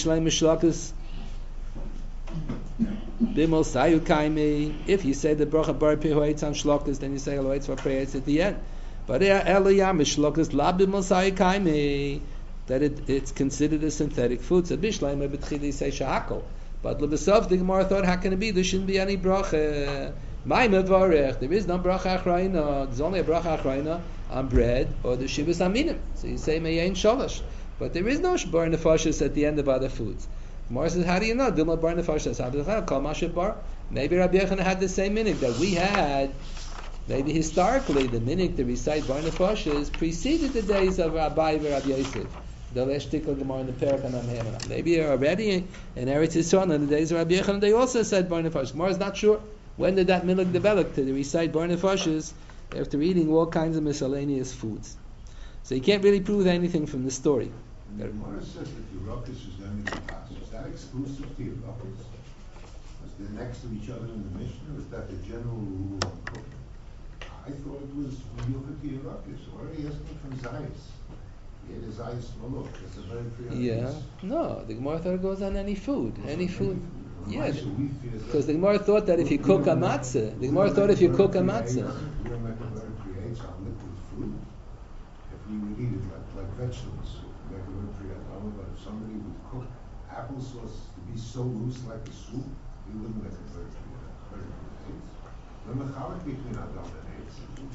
you say the bracha bar pihoetz on shlokas, then you say aloetz for prayers at the end. But shlokas la bimol sayu kaimi, that it, it's considered a synthetic food. So bishleim betchili say shahakol. But lebesov the Gemara thought, how can it be? There shouldn't be any bracha. My mevarech, there is no bracha achrayna. There's only a bracha achrayna on bread or the shivas aminim. So you say meyain sholosh, but there is no bar nefashos at the end of other foods. Gemara says, how do you know? Dilma bar nefashos. Kol mashe bar. Maybe Rabbi Yochanan had the same minig that we had. Maybe historically, the minig to recite bar nefashos preceded the days of Rabbi and Rabbi Yosef. The leshtikol Gemara in the Perek and Amhem. Maybe already in Eretz Yisrael in the days of Rabbi Yochanan, they also said bar nefashos. Gemara is not sure. When did that minig develop to recite bar nefashos after eating all kinds of miscellaneous foods? So you can't really prove anything from the story. The Gemara says that Yerokas is going to be passed. Is that exclusive to Yerokas? Was they next to each other in the Mishnah? Or is that the general rule on cooking? I thought it was Yerokas to Yerokas. What are you asking from Zayis? He had a Zayis Maluk. It's a very free. Yeah. No, the Gemara thought it goes on any food. Any food. Yeah, because because the Gemara thought that if you cook a matzah, the Gemara thought if you cook a matzah. We're making very creates on liquid food. If you would eat it like, like vegetables, make a very create. But if somebody would cook applesauce to be so loose like a soup, he wouldn't make it very very creates. The mechalik between Adam and Eitz.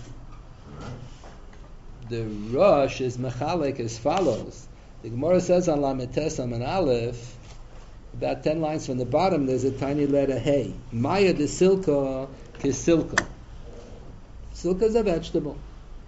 The Rosh is mechalik as follows. The Gemara says on Lamed Tesam and Aleph, about ten lines from the bottom, there's a tiny letter Hey. Maya de silka kisilka. Silka is a vegetable.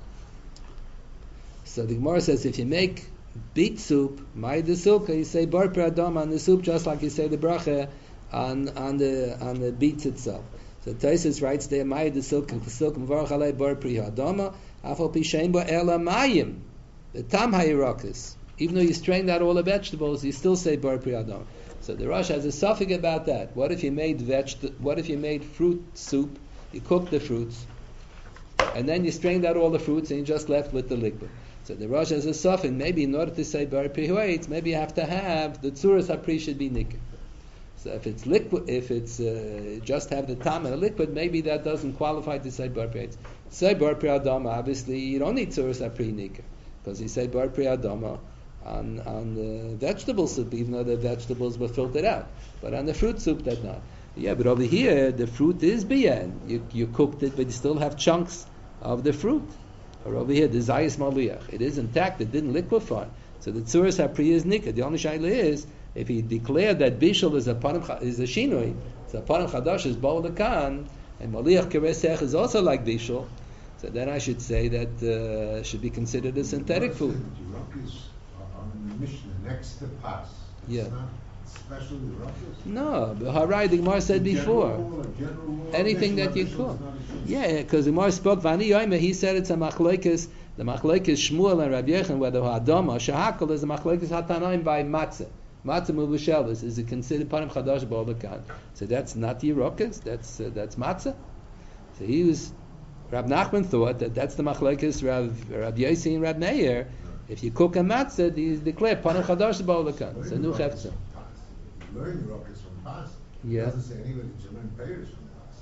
So the Gemara says if you make beet soup, Maya de silka, you say bar pradam on the soup just like you say the bracha on on the on the beets itself. So Taisus writes there Maya de silka kisilka mvarach alei bar pradama afal pishein bo ela mayim. The tam hayirakas. Even though you strained out all the vegetables, you still say bar pradam. So the Rosh has a suffix about that. What if you made veg- What if you made fruit soup? You cooked the fruits, and then you strained out all the fruits, and you just left with the liquid. So the Rosh has a suffix. Maybe in order to say bar pihuetz, maybe you have to have the tzuras hapri should be nikkur. So if it's liquid, if it's uh, just have the tam and a liquid, maybe that doesn't qualify to say bar pihuetz. Say bar priadama, obviously you don't need tzuras hapri nikkur because you say bar priadama on on the vegetable soup, even though the vegetables were filtered out. But on the fruit soup, that's not. Yeah, but over here, the fruit is bien. You you cooked it, but you still have chunks of the fruit. Or over here, the zayis maliach. It is intact, it didn't liquefy. So the tzuras hapri is nikah. The only shaila is, if he declared that bishul is a panim is a shinoi, so panim chadash is ba'ol lekan, and maliach keresech is also like bishul, so then I should say that uh, should be considered a synthetic food. On the Mishnah next to pas. It's Yeah. not special Yerokas. No, but Harai, the Gemara said before. General rule, a general rule, Anything that you cook. Yeah, because the Gemara spoke Vani Yoime, he said it's a machlekes, the machlekes Shmuel and Rabbi Yechon, whether Hadam or Shahakal is a machlekes Hatanaim by matzah. Matzah muvushelis, is it considered panim chadash ba'olakan? So that's not Yerokas, that's uh, that's matzah. So he was, Rab Nachman thought that that's the machlekes Rav Rabbi Yossi and Rab Meir. If you cook a matzah, he's declared panim chadash ba'olakan. It's a new chefza. You learn Yerokas from pas. Yeah. It doesn't say anywhere that you learn payers from pas.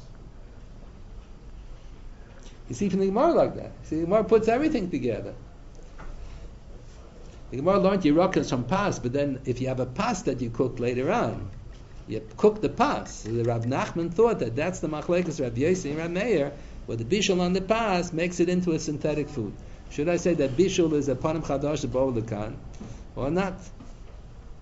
You see from the Gemara like that. See, the Gemara puts everything together. The Gemara learned Yerokas from pas, but then if you have a pas that you cook later on, you cook the pas. So the Rab Nachman thought that that's the machlekes Rab Yossi and Rab Meir, where the bishul on the pas makes it into a synthetic food. Should I say that bishul is a panim chadash ba'olakan, or not?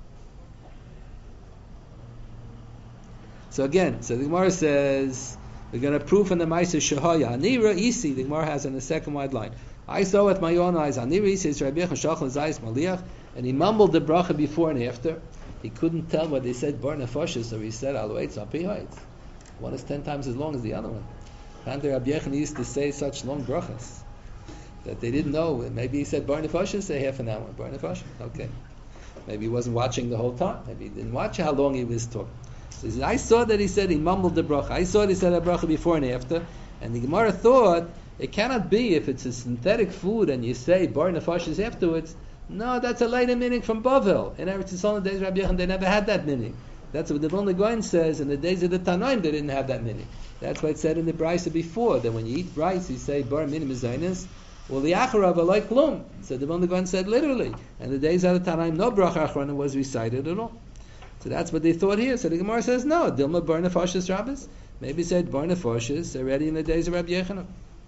So again, so the Gemara says, We're going to prove from the Ma'aser Shehaya. Anira Isi, the Gemara has in the second wide line. I saw with my own eyes. Anira Isi is Rabbi Yechon Shachal Zayis Maliach, and he mumbled the bracha before and after. He couldn't tell what they said bar nefashis, so he said al eitz al pihayitz. One is ten times as long as the other one. And Rabbi Yechon used to say such long brachas that they didn't know. Maybe he said bar nefashis, say half an hour. Bar nefashis, okay. Maybe he wasn't watching the whole time. Maybe he didn't watch how long he was talking. So he said, I saw that he said he mumbled the bracha. I saw that he said a bracha before and after. And the Gemara thought it cannot be if it's a synthetic food and you say bar nefashis afterwards. No, that's a later meaning from Bavel. In Eretz Yisrael, in the days of Rabbi Yechon, they never had that meaning. That's what the Vilna Gaon says. In the days of the Tanoim, they didn't have that meaning. That's why it said in the Brisa before that when you eat rice, you say bar minim zaynis. Well, the acharav like klum. So the Vilna Gaon said literally. And the days of the Tanoim, no bracha achrona was recited at all. So that's what they thought here. So the Gemara says no. Dilma bar nefashis rabbis. Maybe it said bar nefashis already in the days of Rabbi Yechon.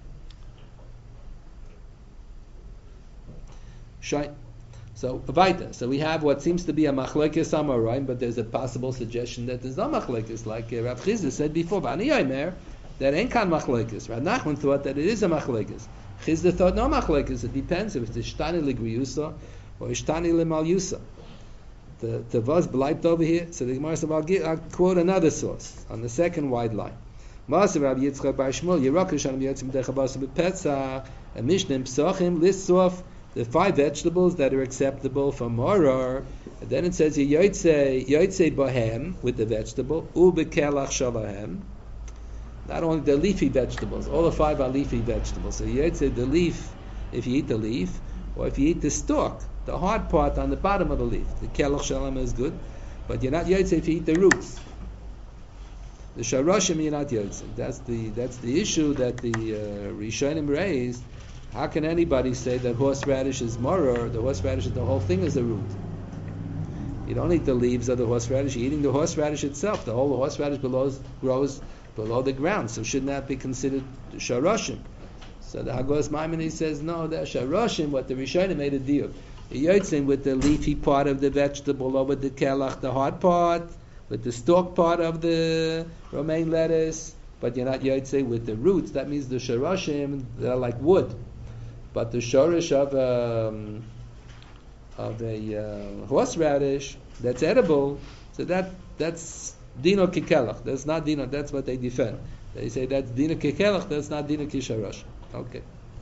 Shai. So Avaita. So we have what seems to be a machlekes amoraim, but there's a possible suggestion that there's no machlekes, like uh, Rav Chizda said before. V'ani yomer that ain't kan machlekes. Rav Nachman thought that it is a machlekes. Chizda thought no machlekes. It depends if it's ishtani legriyusa or ishtani lemalyusa. The the vaz bleibt over here. So the Gemara said, I'll, I'll quote another source on the second wide line. Ma'aser Rabbi Yitzchak bar Shmuel Yerakish Shanam Yotzim Dechabas B'Petzach. A Mishnah in Pesachim lists off the five vegetables that are acceptable for Morar, and then it says Yotzei Yotzei Bohem with the vegetable, U Bekelach Shalahem. Not only the leafy vegetables, all the five are leafy vegetables. So Yotzei the leaf, if you eat the leaf, or if you eat the stalk, the hard part on the bottom of the leaf. The Kelach Shalahem is good, but you're not Yotzei if you eat the roots. The Sharoshim you're not Yotzei. That's the that's the issue that the uh, Rishonim raised. How can anybody say that horseradish is morar? The horseradish, the whole thing is a root. You don't eat the leaves of the horseradish. You're eating the horseradish itself. The whole horseradish below, grows below the ground, so shouldn't that be considered sharoshim? So the Hagos Maimonides says no. The sharoshim, what the Rishonim made a deal. Yotzin with the leafy part of the vegetable, or with the kelach, the hard part, with the stalk part of the romaine lettuce, but you're not yotzei with the roots. That means the sharoshim, they're like wood. But the shorish of um, of a uh, horseradish that's edible, so that that's dino kikelach. That's not dino. That's what they defend. They say that's dino kikelach. That's not dino kisharosh. Okay.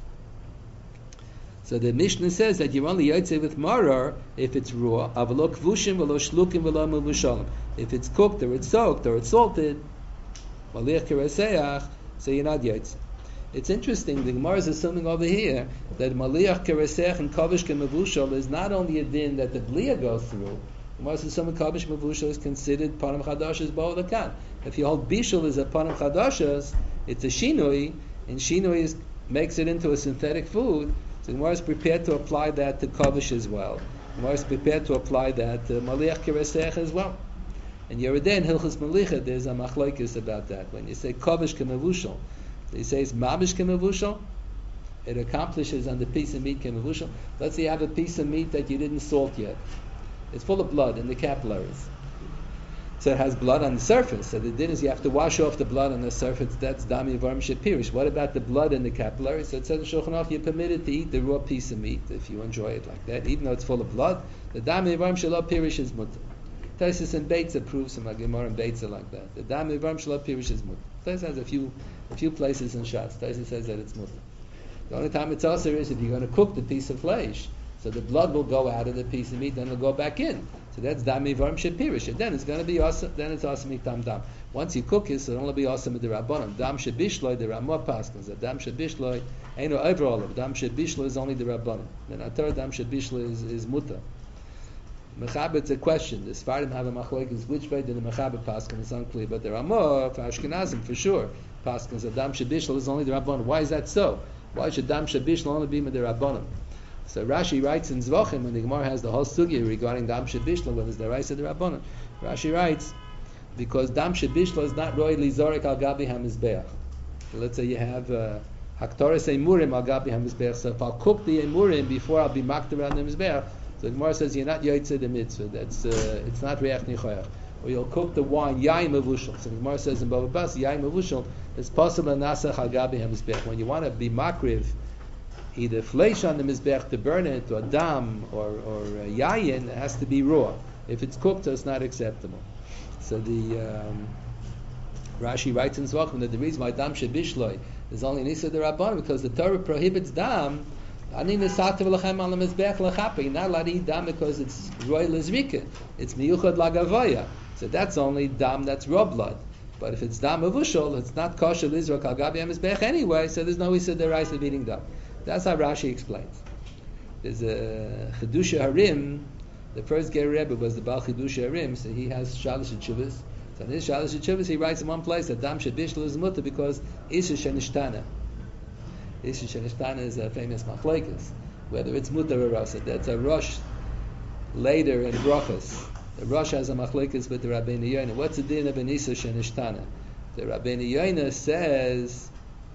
So the Mishnah says that you only yotzei with marar if it's raw. Avlo kvushim v'lo shlukim v'lo muvushalim. If it's cooked or it's soaked or it's salted, maliach kereseach, so you're not yotzei. It's interesting, the Gemara is assuming over here that Maliach Keresech and Kavish Kemevushal is not only a din that the Blia goes through. The Gemara is assuming Kavish Kemevushal is considered Panam Chadash's Bo'olakan. If you hold Bishul is a Panam Chadash's, it's a Shinui, and Shinui is, makes it into a synthetic food, so the Gemara is prepared to apply that to Kavish as well. The Gemara is prepared to apply that to Maliach Keresech as well. And Yeridei in Hilchos Melicha, there's a machlokes about that. When you say Kavish Kemevushal, he says mabish kemevushal. It accomplishes on the piece of meat kemevushal. Let's say you have a piece of meat that you didn't salt yet. It's full of blood in the capillaries. So it has blood on the surface. So the din is you have to wash off the blood on the surface. That's dami varm shepirish. What about the blood in the capillaries? So it says in Shulchan Aruch you're permitted to eat the raw piece of meat if you enjoy it like that, even though it's full of blood. The dami varm shelo pirish is mutter. Taisus and Beitza proves some Gemara and Beitza like that. The dami varm shelo pirish is mutter. Taisus has a few a few places in Shatz. Taisus says that it's mutter. The only time it's also is if you're going to cook the piece of flesh, so the blood will go out of the piece of meat, then it'll go back in. So that's dami varm shepirish. And then it's going to be awesome. Then it's awesome dam dam. Once you cook it, so it'll only be awesome with the rabbanon. Dam shebishloi the ramah paskins. The dam shebishloi ain't no overall of dam shebishloi is only the rabbanon. Then atar dam shebishloi is, is mutter. Mechaber, it's a question. The Sfardim have a machlokes which way did the Mechaber paskin is unclear, but the Ramah for Ashkenazim for sure paskins that dam shebishloi is only the rabbanon. Why is that so? Why should dam shebishloi only be with the rabbanon? So Rashi writes in Zvachim when the Gemara has the whole sugya regarding dam shebishloi, when it's the rice of the rabbanon. Rashi writes because dam shebishloi is not roy lizorek al gabi hamizbeach. So let's say you have uh, haktoris emurim al gabi hamizbeach. So if I'll cook the emurim before I'll be makter on the mizbeach, so the Gemara says you're not yotzei the mitzvah. That's uh, it's not reach nichoyach. or you'll cook the wine yain mavushal. So the Gemara says in Bava Basra, yain mavushal is possible nasach al gabi hamizbech. When you want to be makriv, either flesh on the mizbech to burn it, or dam, or or uh, yayin, it has to be raw. If it's cooked, it's not acceptable. So the um, Rashi writes in Zvachim that the reason why dam shebishloi is only nisa derabban because the Torah prohibits dam. Ani nesatev lachem al mizbech lachapa. You're not allowed to eat dam because it's roy lezrika. It's miyuchad lagavoya. So that's only dam that's raw blood. But if it's dam avushal, it's not kosher lizrak al gabi mizbech anyway. So there's no issa derais of eating dam. That's how Rashi explains. There's a Chidusha Harim. The first Ger Rebbe was the Baal Chidusha Harim, so he has Shalish Chuvas. So in his Shalish Chuvas, he writes in one place that Dam Shebishlo is mutter because Isha Shenishtana. Isha Shenishtana is a famous machlekes, whether it's mutter or rasa. That's a Rosh later in Brachas. The Rosh has a machlekes with the Rabbeinu Yoina. What's the din of an Isha Shenishtana? The Rabbeinu Yoina says,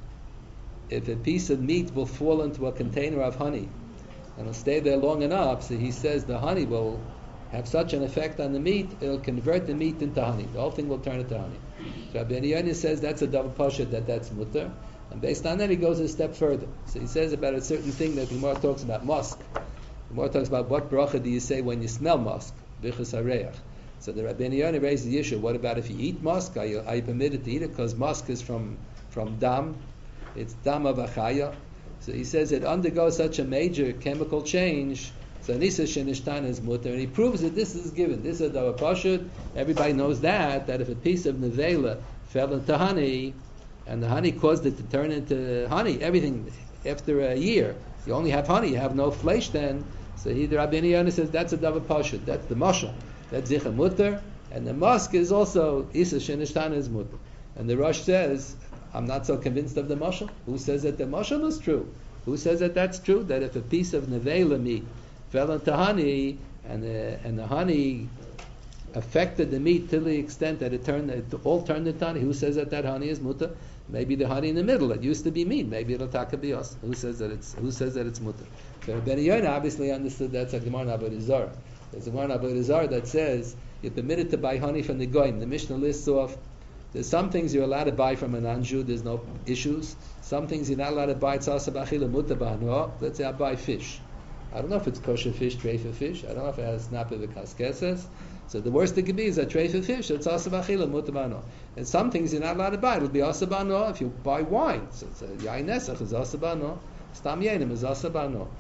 if a piece of meat will fall into a container of honey and it'll stay there long enough, so he says the honey will have such an effect on the meat, it'll convert the meat into honey. The whole thing will turn into honey. So Rabbi Yonis says that's a double pasha, that that's mutter. And based on that, he goes a step further. So he says about a certain thing that the Gemara talks about, musk. The Gemara talks about what bracha do you say when you smell musk? Bichas hareach. So the Rabbi Yonis raises the issue, what about if you eat musk? Are you, are you permitted to eat it? Because musk is from, from dam. It's dam of achaya. So he says it undergoes such a major chemical change. So Nisa Shenishtana is mutter, and he proves that this is given. This is a pashut. Everybody knows that that if a piece of nevela fell into honey, and the honey caused it to turn into honey, everything after a year, you only have honey, you have no flesh then. So he, the Rabbi Yonah says that's a davar pashut. That's the mashal. That's zicha mutter, and the musk is also Isa Shenishtana is mutter. And the Rosh says, I'm not so convinced of the mashal. Who says that the mashal is true? Who says that that's true? That if a piece of nevela meat fell into honey, and the, and the honey affected the meat to the extent that it turned, it all turned into honey. Who says that that honey is mutter? Maybe the honey in the middle. It used to be meat. Maybe it'll taka bios. Who says that it's Who says that it's mutter? So Ben Yonah obviously understood that's a Gemara Avodah Zarah. There's a Gemara Avodah Zarah that says you're permitted to buy honey from the goyim. The Mishnah lists off. There's some things you're allowed to buy from a non-Jew. There's no issues. Some things you're not allowed to buy. It's also b'achila mutter b'hano. Let's say I buy fish. I don't know if it's kosher fish, treifa fish. I don't know if it has nape v'kaskeses. So the worst it could be is a treifa fish. It's also b'achila mutter b'hano. And some things you're not allowed to buy. It'll be also b'hano if you buy wine. So it's a yain nesach is also b'hano. Stam yainim is also b'hano.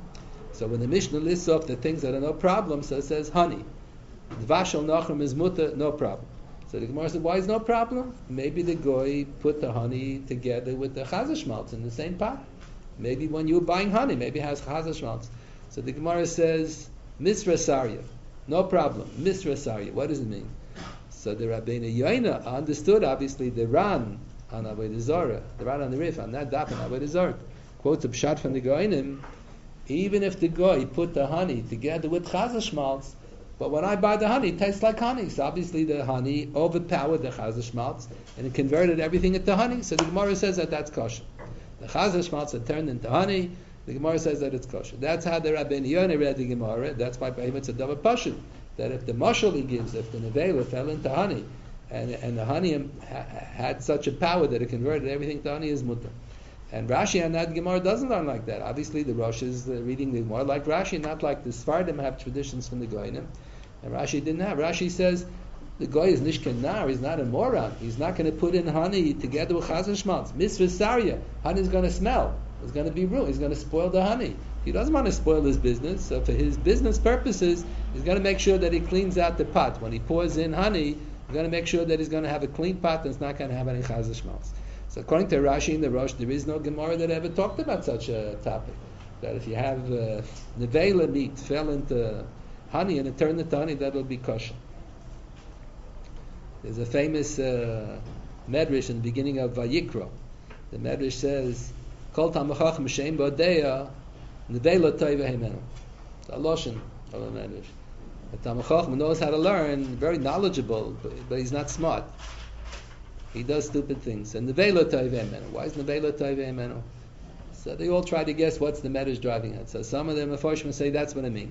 So when the Mishnah lists off the things that are no problem, so it says honey. Dvashal nachrim is mutter, no problem. So the Gemara said, why is no problem? Maybe the goy put the honey together with the chazashmaltz in the same pot. Maybe when you were buying honey, maybe it has chazashmaltz. So the Gemara says, misra sarya, no problem. Misra sarya, what does it mean? So the Rabbeinu Yoina understood, obviously, the Ran on Avodah Zarah, the Ran on the Rif, on that daf on Avodah Zarah, quotes a pshat from the Goinim, even if the goy put the honey together with chazashmaltz, but when I buy the honey, it tastes like honey. So obviously the honey overpowered the chazashmaltz, and it converted everything into honey. So the Gemara says that that's kosher. The chazashmaltz had turned into honey. The Gemara says that it's kosher. That's how the Rabbeinu Yonah read the Gemara. That's why it's a davar pashut. That if the mashal he gives, if the nevela fell into honey, and and the honey ha- had such a power that it converted everything to honey, is mutter. And Rashi on that Gemara doesn't learn like that. Obviously the Rosh is uh, reading the Gemara like Rashi, not like the Sfardim have traditions from the Goyim. And Rashi didn't have. Rashi says the guy is nishken nar. He's not a moron. He's not going to put in honey together with chazashmaltz. Mitzvah sarya. Honey's going to smell. It's going to be ruined. He's going to spoil the honey. He doesn't want to spoil his business. So for his business purposes, he's going to make sure that he cleans out the pot. When he pours in honey, he's going to make sure that he's going to have a clean pot and it's not going to have any chazashmaltz. So according to Rashi and the Rosh, there is no Gemara that ever talked about such a topic. That if you have uh, nevela meat fell into honey and it turned into honey, that will be kosher. There's a famous uh, medrash in the beginning of Vayikra. The medrash says, "Kol tamachach m'shein b'odeya nevela toiva himenu." It's a loshen of a medrash. A tamachach knows how to learn, very knowledgeable, but, but he's not smart. He does stupid things. And nevela toiva himenu. Why is nevela toiva himenu? So they all try to guess what's the medrash driving at. So some of them, Mefarshim, say that's what it means.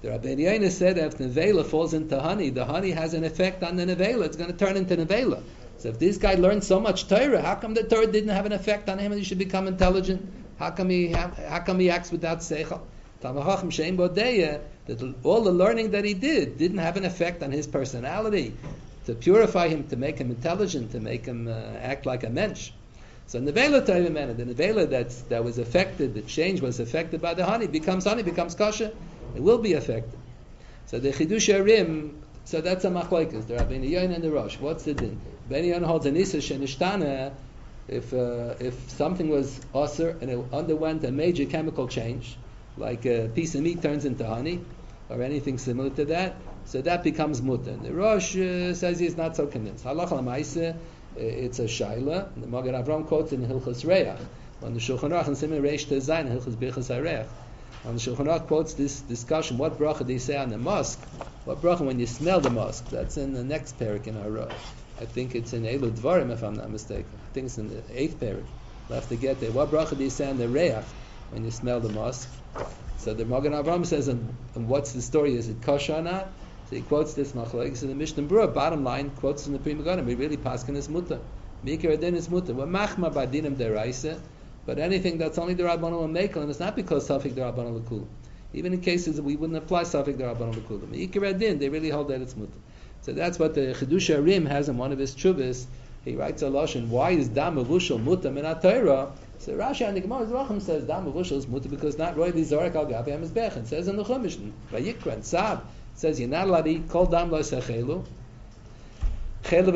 The Rabbeinu Yonah said that if nevela falls into honey, the honey has an effect on the nevela. It's going to turn into nevela. So if this guy learned so much Torah, how come the Torah didn't have an effect on him and he should become intelligent? How come he have, how come he acts without seichel? Talmid Chacham she'ein bo deya, that all the learning that he did didn't have an effect on his personality, to purify him, to make him intelligent, to make him uh, act like a mensch. So nevela Torah manner, the nevela that's that was affected, the change was affected by the honey, becomes honey, becomes kosher. It will be affected. So the Chidush Arim, so that's a machlokes. The Rabbeinu Yonah and the Rosh. What's the din? Rabbeinu Yonah holds an issa shenishtana. If uh, if something was osir and it underwent a major chemical change, like a piece of meat turns into honey, or anything similar to that, so that becomes mutter. And the Rosh uh, says he's not so convinced. Halacha l'maaseh, it's a shaila. The Magen Avram quotes in Hilchos Reach, on the Shulchan Aruch and Siman Reish Tezayin, Hilchos Birchas Hareach. On the Shulchan Aruch quotes this discussion. What bracha do you say on the musk? What bracha when you smell the musk? That's in the next parak in our I think it's in Elu Dvarim, if I'm not mistaken. I think it's in the eighth parak. We'll have to get there. What bracha do you say on the reach when you smell the musk? So the Magen Avram says, and, and what's the story? Is it kosher or not? So he quotes this machlokes in the Mishnah Berurah. Bottom line, quotes in the Pri Megadim. We really paskin is mutter. Mikra adin is mutter. We're machma badinim deraisa. But anything that's only the Rabbanon Mekel, and it's not because Safik the Rabbanon L'Kul. Even in cases that we wouldn't apply Safik the Rabbanon L'Kul. Meikir Adin, they really hold that it's mutter. So that's what the Chidush Arim has in one of his chuvas. He writes a lashon. Why is dam avushal mutter min haTorah? So Rashi and the Gemara Zrachim says dam avushal is mutter because not roy lizorak al gavi hamizbech. It says in the Chumash, Vayikra and Sab, it says you're not allowed to eat kol dam lo sechelu. The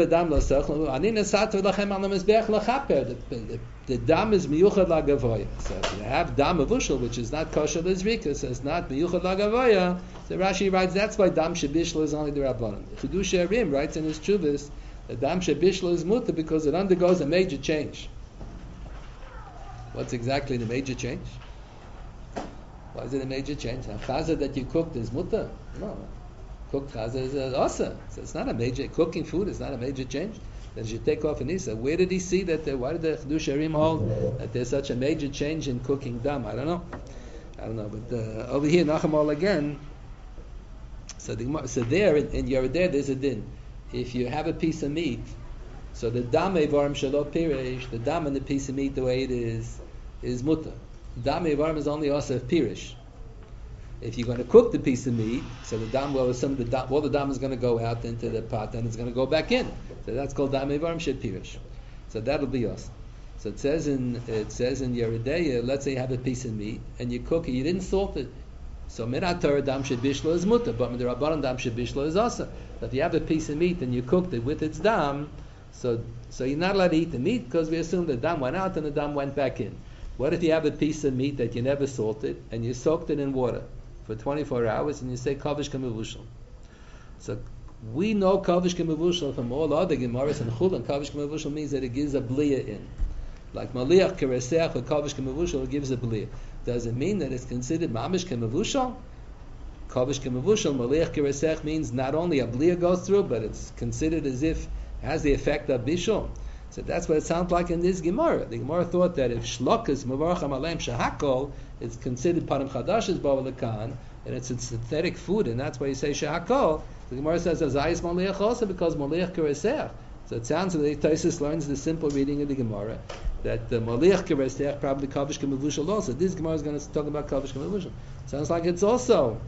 dam is miyuchad lagavoya. So if you have dam avushal, which is not kosher lizrika, says not miyuchad lagavoya. So Rashi writes that's why dam shebishla is only the Rabbanon. Chidush Arim writes in his chuvas that dam shebishla is mutter because it undergoes a major change. What's exactly the major change? Why is it a major change? A chaza that you cooked is mutter? No. Cooked chaza is osa. So it's not a major, cooking food is not a major change. Then you take off an isa. Where did he see that? The, why did the Chidush Arim hold that there's such a major change in cooking dam? I don't know. I don't know. But uh, over here, Nachamol again. So, the, so there in, in Yerideh, there's a din. If you have a piece of meat, so the dam evarim shalot pirish, the dam and the piece of meat, the way it is, is mutter. Dam evarim is only also pirish. If you're going to cook the piece of meat, so the dam, well, some of the dam, all the dam is going to go out into the pot, and it's going to go back in. So that's called dam evarim shet pirish. So that'll be us. So it says in it says in Yerideh, let's say you have a piece of meat and you cook it, you didn't salt it. So minat Torah dam shet bishlo is mutter, but the Rabbanon dam shet bishlo is also. If you have a piece of meat and you cooked it with its dam, so so you're not allowed to eat the meat because we assume the dam went out and the dam went back in. What if you have a piece of meat that you never salted and you soaked it in water for twenty-four hours and you say kavish k'mevushal? So we know kavish k'mevushal from all other gemaras and chulin. Kavish k'mevushal means that it gives a bliya in. Like maliach kereseach or kavish k'mevushal, it gives a bliya. Does it mean that it's considered mamish k'mevushal? Kavish k'mevushal, maliach kereseach means not only a bliya goes through, but it's considered as if it has the effect of bishul. So that's what it sounds like in this Gemara. The Gemara thought that if shlokas mevaracham aleim shahakol, it's considered parim chadash's bavalakan, and it's a synthetic food, and that's why you say shahakol. The Gemara says azayis maliach also because maliach kereseach. So it sounds like Tosfos learns the simple reading of the Gemara that the maliach kereseach probably kavish k'mevushal also. This Gemara is going to talk about kavish k'mevushal. Sounds like it's also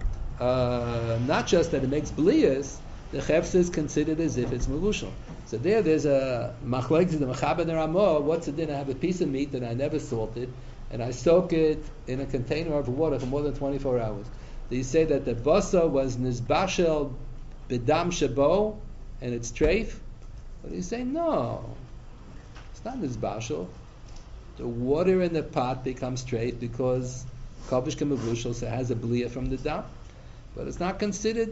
uh, not just that it makes bliyas. The chefs is considered as if it's mevushal. So there, there's a machlokes in the Mechaber and Ramah. What's the din? I have a piece of meat that I never salted, and I soak it in a container of water for more than twenty-four hours. Do you say that the basa was nizbashel b'dam shabo and it's treif? Or do you say no? It's not nizbashel. The water in the pot becomes treif because kavish k'mevushal, so it has a bliya from the dam, but it's not considered.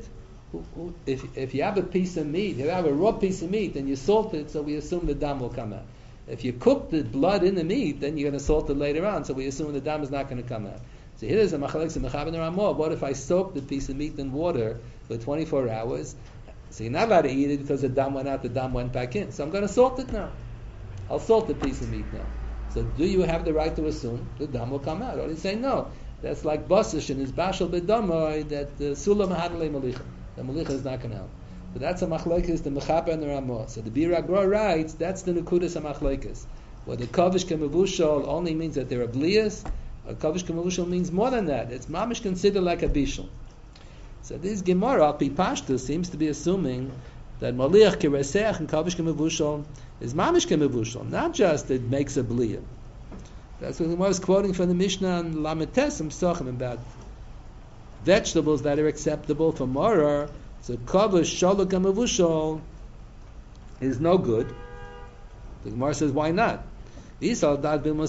If if you have a piece of meat, if you have a raw piece of meat and you salt it, so we assume the dam will come out. If you cook the blood in the meat, then you're going to salt it later on, so we assume the dam is not going to come out. So here is a machalek and mechaber and ramah. What if I soak the piece of meat in water for twenty-four hours? So you're not allowed to eat it because the dam went out, the dam went back in. So I'm going to salt it now. I'll salt the piece of meat now. So do you have the right to assume the dam will come out? Or do you say no? that's like basish and is bashal bedamoy that the sulam hadle malicha. The malicha is not going to help. So that's a machlekes the mechaper and the ramah. So the Biragra writes that's the nekudas a machlekes. Well, the kavish kemevushal only means that they're a blias. A kavish kemevushal means more than that. It's mamish considered like a bishul. So this Gemara al pi pashtus seems to be assuming that maliach kereseach and kavish kemevushal is mamish kemevushal, not just it makes a bliya. That's what the Gemara is quoting from the Mishnah and Lametesim Sochem about vegetables that are acceptable for morar. So kavish shaluk kemevushal is no good. The Gemara says, why not? Why shouldn't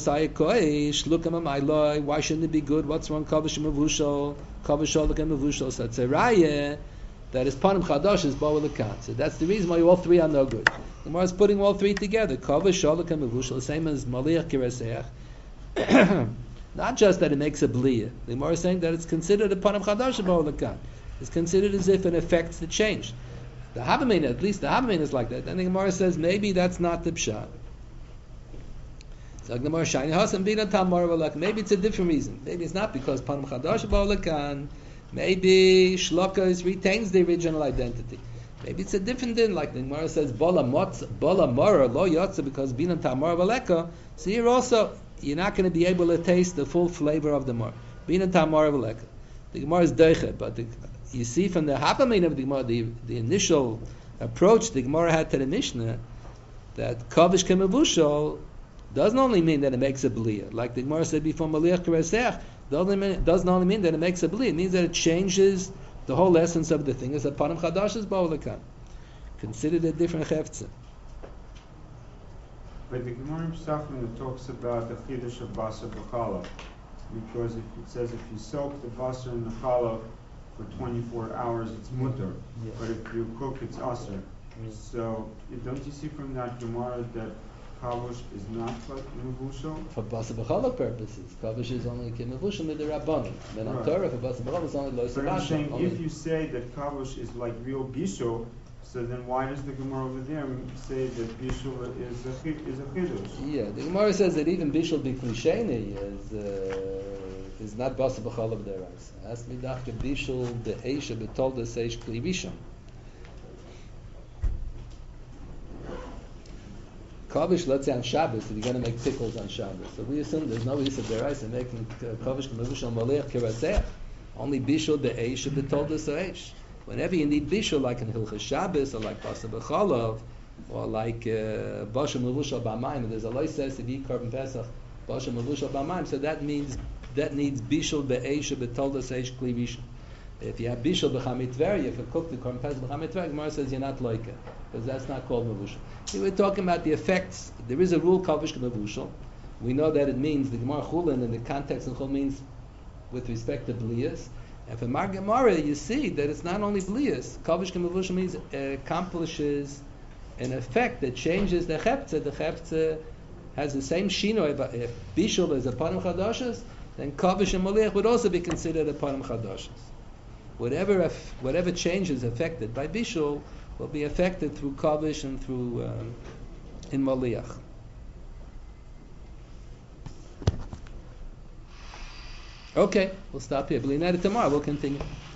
it be good? What's wrong? Kavish mevushal, kavish shaluk and mevushal. So it's a raya that is panim chadash is ba'ulakan. So that's the reason why all three are no good. The Gemara is putting all three together. Kavish shaluk and mevushal, the same as maliach kireseach. Not just that it makes a bliya. The Gemara is saying that it's considered a panim chadash ba'ulakan. It's considered as if it affects the change. The Havamin, at least the Havamin is like that. Then the Gemara says maybe that's not the pshat. So the Gemara shiny hasam bina tamar v'lak. Maybe it's a different reason. Maybe it's not because panim chadash ba'olakan. Maybe shlokas retains the original identity. Maybe it's a different din. Like the Gemara says bola motz bola mora lo yotza because bina tamar v'leka. So here also you're not going to be able to taste the full flavor of the mor. Bina tamar v'leka. The Gemara is doichet, but the, you see from the Havamin of the Gemara, the, the initial approach the Gemara had to the Mishnah, that kavish kemevushal doesn't only mean that it makes a bliya. Like the Gemara said before, maliach kereseach doesn't only mean that it makes a bliya. It means that it changes the whole essence of the thing. It's a panim chadash is ba'olakan. Considered a different cheftzah. But the Gemara in Pesachim talks about the chiddush of basar b'challah, because if it says if you soak the basar in the challah for twenty-four hours, it's mutter. Yes. But if you cook, it's aser. So, don't you see from that Gemara that kavush is not like mevushal? For basa b'challah purposes, kavush is only kemevushal with the rabbanim. Then on Torah, for basa b'challah is only lois But I'm saying, only. if you say that kavush is like real bishul, so then why does the Gemara over there say that bishul is a chi- is a chiddush? Yeah, the Gemara says that even bishul b'klisheni is uh, is not basa b'challah b'derais. It has to be dafka bishul be'esha b'tolda seish kli rishon. Kavish, let's say on Shabbos, if you're going to make pickles on Shabbos. So we assume there's no use of derais in making kavish kemevushal maliach kiraseach. Only bishul be'esha b'tolda seish. Whenever you need bishul, like in Hilchas Shabbos, or like basa b'challah, or like basha mevushal b'mayim, there's a loy says if you eat korban pesach, basha mevushal b'mayim, so that means that needs bishul be'esha b'tolda seish kli rishon. If you have bishul b'chamitver, if you cook the korban pesach b'chamitver, Gemara says you're not like it, because that's not called mevushal. Here we're talking about the effects. There is a rule kavish kemevushal. We know that it means the Gemara chulin in the context of chul means with respect to bliyas. And for Mar Gemara, you see that it's not only bliyas. Kavish kemevushal means it accomplishes an effect that changes the cheptzah. The cheptzah has the same shino. If, if bishul is a panim chadashas, then kavish and maliach would also be considered a panim chadashas. Whatever if, whatever change is affected by bishul will be affected through kavish and through um, in maliach. Okay, we'll stop here. Tomorrow we'll continue.